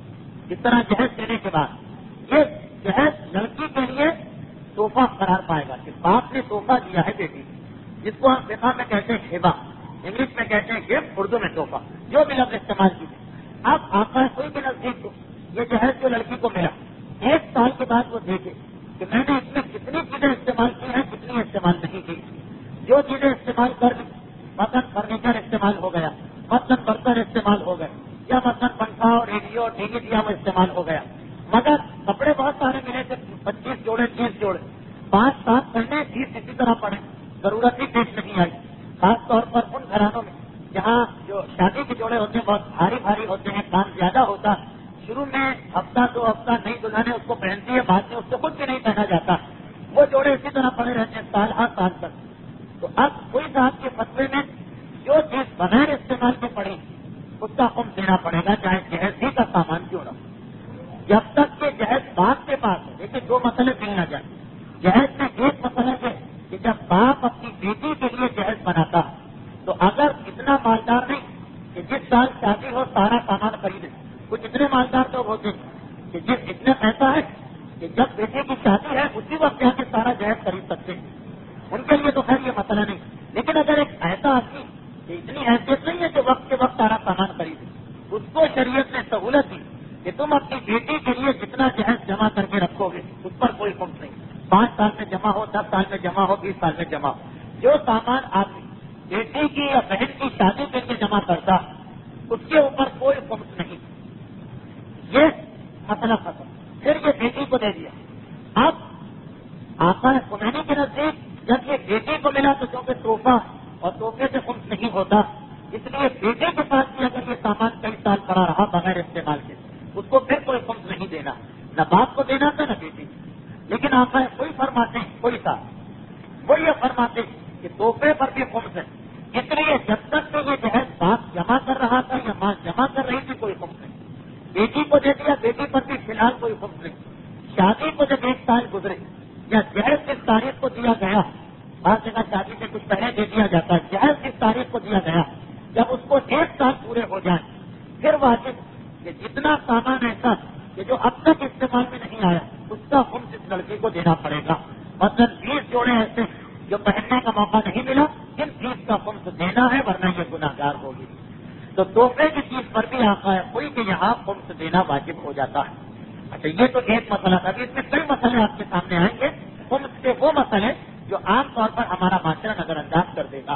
اس طرح جہیز دینے کے بعد یہ جہیز لڑکی کے لیے تحفہ قرار پائے گا کہ باپ نے تحفہ دیا ہے بیٹی, جس کو ہم فقہ میں کہتے ہیں ہبہ, انگلش میں کہتے ہیں گفٹ, اردو میں تحفہ, جو بھی لفظ استعمال کیجیے. اب آقا کوئی بھی نزدیک کو یہ جہیز جو لڑکی کو ملا, ایک سال کے بعد وہ دیکھے کہ میں نے اس میں کتنی چیزیں استعمال کی ہیں, کتنی استعمال نہیں کی. جو چیزیں استعمال کر لی, مثلاً فرنیچر استعمال ہو گیا, مثلاً برتن استعمال ہو گئے, یا مثلاً پنکھا اور ریڈیو اور ٹی وی دیا وہ استعمال ہو گیا, مگر کپڑے بہت سارے ملے تھے, پچیس جوڑے تیس جوڑے, پانچ سات پہنے تیس اسی طرح پڑے, ضرورت ہی پیش نہیں آئی. خاص طور پر ان گھرانوں میں جہاں جو شادی کے جوڑے ہوتے ہیں بہت بھاری بھاری ہوتے ہیں, کام زیادہ ہوتا, شروع میں ہفتہ دو ہفتہ نئی دلہنیں اس کو پہنتی ہے, بعد میں اس سے خود بھی نہیں پہنا جاتا, وہ جوڑے اسی طرح پڑے رہتے ہیں سال ہر سال تک. تو اب کوئی صاحب کے فتوے میں جو چیز بغیر استعمال کے پڑے اس کا خمس دینا پڑے گا, چاہے جہیز ہی کا سامان کیوں نہ ہو, جب تک کہ جہیز باپ کے پاس ہے. دیکھیں دو مسئلے مل نہ جائیں. جہیز میں ایک مسئلہ ہے کہ جب باپ اپنی بیٹی کے لیے جہیز بناتا تو اگر اتنا مالدار نہیں کہ جس سال شادی ہو سارا سامان خریدے, کچھ اتنے مالدار لوگ ہوتے ہیں کہ جس اتنا پیسہ ہے کہ جب بیٹے کی شادی ہے اسی وقت جا کے سارا جہیز خرید سکتے ہیں, ان کے لیے تو خیر یہ مسئلہ نہیں. لیکن اگر ایک ایسا آدمی کہ اتنی حیثیت نہیں ہے کہ وقت کے وقت سارا سامان خریدے, اس کو شریعت نے سہولت دی کہ تم اپنی بیٹی کے لیے جتنا جہیز جمع کر کے رکھو گے اس پر کوئی خمس نہیں. پانچ سال میں جمع ہو, دس سال میں جمع ہو, بیس سال میں جمع ہو, جو سامان آدمی بیٹی کی یا بہن کی شادی کے لیے جمع کرتا اس کے اوپر کوئی خمس نہیں. یہ مسئلہ ختم. پھر یہ بیٹی کو دے دیا. اب آقا خمینی کے نزدیک جب یہ بیٹے کو ملا تو کیونکہ تحفہ اور تحفے سے خمس نہیں ہوتا, اس لیے بیٹے کے پاس بھی اگر یہ سامان کئی سال پڑا رہا بغیر استعمال کے اس کو پھر کوئی خمس نہیں دینا, نہ باپ کو دینا تھا نہ بیٹی. لیکن آقا کوئی فرماتے ہیں, کوئی صاحب وہ یہ فرماتے ہیں کہ تحفے پر بھی خمس ہے, اس لیے جب تک کہ یہ جہیز باپ جمع کر رہا تھا یا ماں جمع کر رہی تھی کوئی خمس نہیں. بیٹی کو دے دیا, بیٹی پر بھی فی الحال کوئی خمس نہیں. شادی کو جب ایک سال گزرے یا جہیز کس تاریخ کو دیا گیا, بعض جگہ شادی سے کچھ پہلے دے دیا جاتا ہے, جہیز کس تاریخ کو دیا گیا, جب اس کو ایک سال پورے ہو جائیں پھر واجب کہ جتنا سامان ایسا کہ جو اب تک استعمال میں نہیں آیا اس کا خمس اس لڑکی کو دینا پڑے گا. مثلاً بیس جوڑے ایسے جو پہننے کا موقع نہیں ملا, ان بیس کا خمس دینا ہے ورنہ یہ گناہ گار ہوگی. تو تحفے کی چیز پر بھی آقا ہے کوئی کہ یہاں خمس دینا واجب ہو جاتا ہے. اچھا یہ تو ایک مسئلہ تھا. اس میں کئی مسئلے آپ کے سامنے آئیں گے. خمس کے وہ مسئلے جو عام طور پر ہمارا معاشرہ نظر انداز کر دے گا.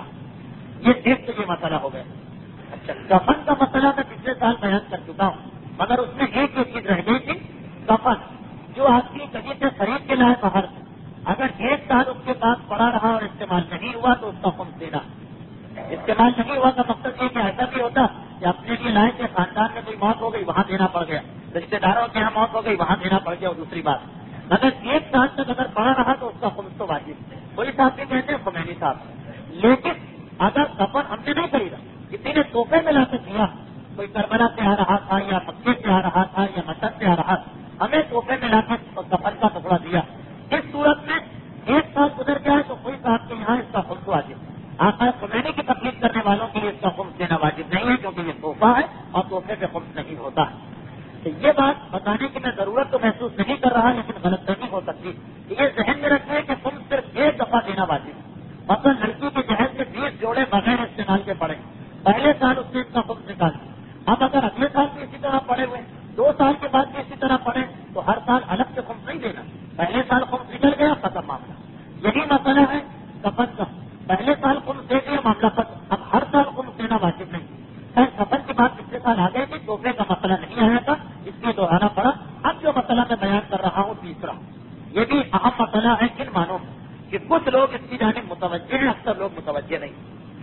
یہ ایک تو یہ مسئلہ ہو گیا. اچھا کفن کا مسئلہ میں پچھلے سال بیان کر چکا ہوں, مگر اس میں ایک ایک چیز رہ گئی تھی. کفن جو آدمی کہیں سے خرید کے لائے باہر سے, اگر ایک سال اس کے پاس پڑا رہا اور استعمال نہیں ہوا تو اس کا خمس دینا. استعمال نہیں ہوا کا مقصد یہ کہ ایسا بھی ہوتا کہ اپنے لیے لائے کہ خاندان میں کوئی موت ہو گئی وہاں دینا پڑ گیا, رشتے داروں کے یہاں موت ہو گئی وہاں دینا پڑ گیا, اور دوسری بات اگر ایک سال تک اگر پڑا رہا تو اس کا خمس تو واجب. کوئی صاحب بھی کہتے ہیں خمینی صاحب. لیکن اگر کفن ہم نے نہیں خریدا, کسی نے تحفے میں لا کے دیا, کوئی کربلا سے آ رہا تھا یا مکے سے آ رہا تھا یا مشہد سے آ رہا تھا, ہمیں تحفے میں لا کے کفن کا ٹکڑا دیا, اس صورت میں ایک سال گزر جائے تو کوئی صاحب کے یہاں اس کا خمس واجب. آقا خمینی کی تکلیف کرنے والوں کے لیے اس کا خمس دینا واجب نہیں ہے کیونکہ یہ تحفہ ہے اور تحفے پہ خمس نہیں ہوتا. تو یہ بات بتانے کی میں ضرورت تو محسوس نہیں کر رہا, لیکن غلط نہیں ہو سکتی. یہ ذہن میں رکھیں کہ خمس صرف ایک دفعہ دینا واجب. مثلا لڑکی کے جہیز میں بیس جوڑے بغیر استعمال کے پڑے پہلے سال اس نے اس کا خمس نکال دیا، اب اگر اگلے سال بھی اسی طرح پڑے ہوئے دو سال کے بعد بھی اسی طرح پڑے تو ہر سال الگ سے خمس نہیں دینا، پہلے سال خمس نکل گیا ختم معاملہ. یہی مسئلہ ہے کفن کا، پہلے سال خمس دے دیا معاملہ ختم، اب ہر سال خمس دینا واجب نہیں. کفن کے بعد پچھلے سال آ گئے کہ تحفے کا مسئلہ نہیں آیا تھا، اس لیے دہرانا پڑا. اب جو مسئلہ میں بیان کر رہا ہوں تیسرا، یہ بھی اہم مسئلہ ہے ان معنوں میں کہ کچھ لوگ اس کی جانب متوجہ ہیں، اکثر لوگ متوجہ نہیں.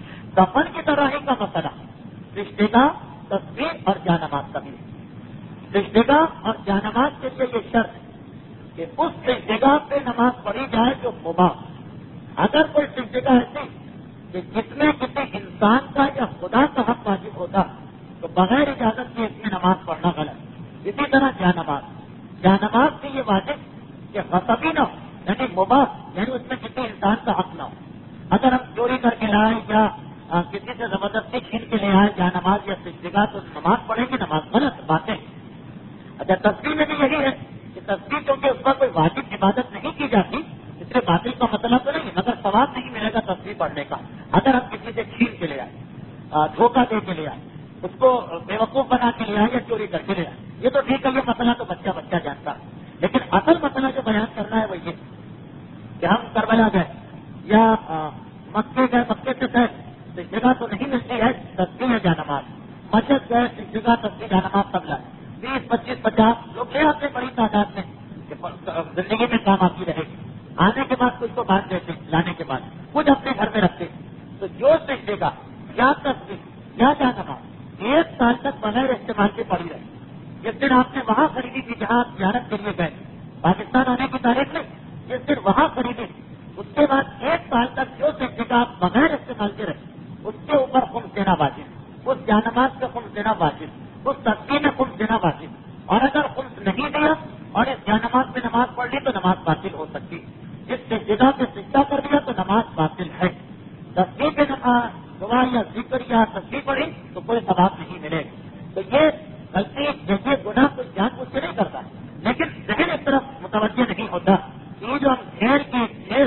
کفن کی طرح ہی کا مسئلہ رشتے کا تصویر اور جانماز کا بھی. رشتے کا اور جانماز کے لیے یہ شرط کہ اس جگہ پہ نماز پڑھی جائے جو مباح. اگر کوئی جگہ ایسی کہ جس میں کسی انسان کا یا خدا کا حق واجب ہوتا تو بغیر اجازت کے اس میں نماز پڑھنا غلط. اسی طرح جانماز جانماز بھی یہ واجب کہ غصبی نہ ہو، یعنی مباح، یعنی اس میں کسی انسان کا حق نہ ہو. اگر ہم چوری کر کے لائے یا کسی سے زبردستی چھین کے لے آئے جانماز یا جگہ تو نماز پڑھے گی، نماز غلط باتیں. اچھا تصویر میں بھی یہی ہے کہ تصویر کیونکہ اس پر کوئی واجب عبادت نہیں کی جاتی، اس لیے باطل کا مسئلہ تو نہیں، مگر ثواب نہیں ملے گا تصویر پڑھنے کا. اگر ہم کسی سے چھین کے لے آئے، دھوکہ دے کے لے آئے، اس کو بیوقوف بنا کے لے آئے یا چوری کر کے لے آئے، یہ تو ٹھیک ہے، یہ مسئلہ تو بچہ بچہ جانتا ہے. لیکن اصل مسئلہ جو بیان کرنا ہے وہ یہ کہ ہم کربلا گئے یا مکے گئے، مکے سے گئے تو اس جگہ تو نہیں ملتی ہے تصویر یا جانماز. مسجد گئے اس جگہ تصویر جانماز سب لائے، بیس پچیس پچاس لوگ لے آتے بڑی تعداد میں کہ زندگی میں کام آتی رہے گی. آنے کے بعد کچھ کو بات دیتے، لانے کے بعد کچھ اپنے گھر میں رکھتے. تو جو سجدے کا یا تصویر یا جانماز ایک سال تک بغیر استعمال کے پڑی رہے. جس دن آپ نے وہاں خریدی تھی جہاں آپ زیارت کے لیے گئے، پاکستان آنے کی تاریخ نہیں، جس دن وہاں خریدی اس کے بعد ایک سال تک جو سجدے کا آپ بغیر استعمال کے رہے اس کے اوپر خمس دینا واجب، اس جانماز کا خمس دینا واجب، اس تصویر میں خمس دینا واجب. اور اگر خمس نہیں دیا اور اس جانماز میں نماز پڑھ لی تو نماز باطل ہو سکتی. جس سے جگہ پہ سجدہ کر دیا تو نماز باطل ہے. تصویر پہ نماز دعا یا ذکر یا تصویر پڑھی تو کوئی ثواب نہیں ملے. تو یہ غلطی جیسے گناہ کوئی جان بوجھ کے نہیں کرتا، لیکن ذہن اس طرف متوجہ نہیں ہوتا. یہ جو ہم ڈھیر کی ڈھیر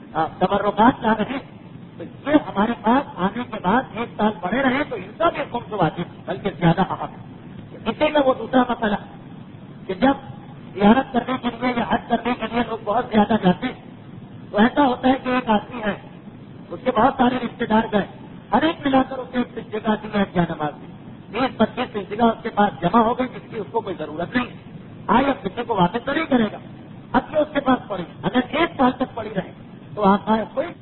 تبرکات لا رہے ہیں تو یہ ہمارے پاس آنے کے بعد ایک سال پڑے رہے تو ان کا بھی خمس واجب بلکہ زیادہ اہم ہے. اسی میں وہ دوسرا مسئلہ کہ جب زیارت کرنے کے لیے یا حج کرنے کے لیے لوگ بہت زیادہ جاتے ہیں تو ایسا ہوتا ہے کہ ایک آدمی ہے، اس کے بہت سارے رشتے دار گئے، ہر ایک ملا کر اسے ایک جگہ دی ہے جانماز دی، بیس پچیس جگہ اس کے پاس جمع ہو گئی جس کی اس کو کوئی ضرورت نہیں. آئے اب کسی کو واپس تو نہیں کرے گا، اب یہ اس کے پاس پڑی، اگر ایک سال تک پڑی رہے تو آپ کوئی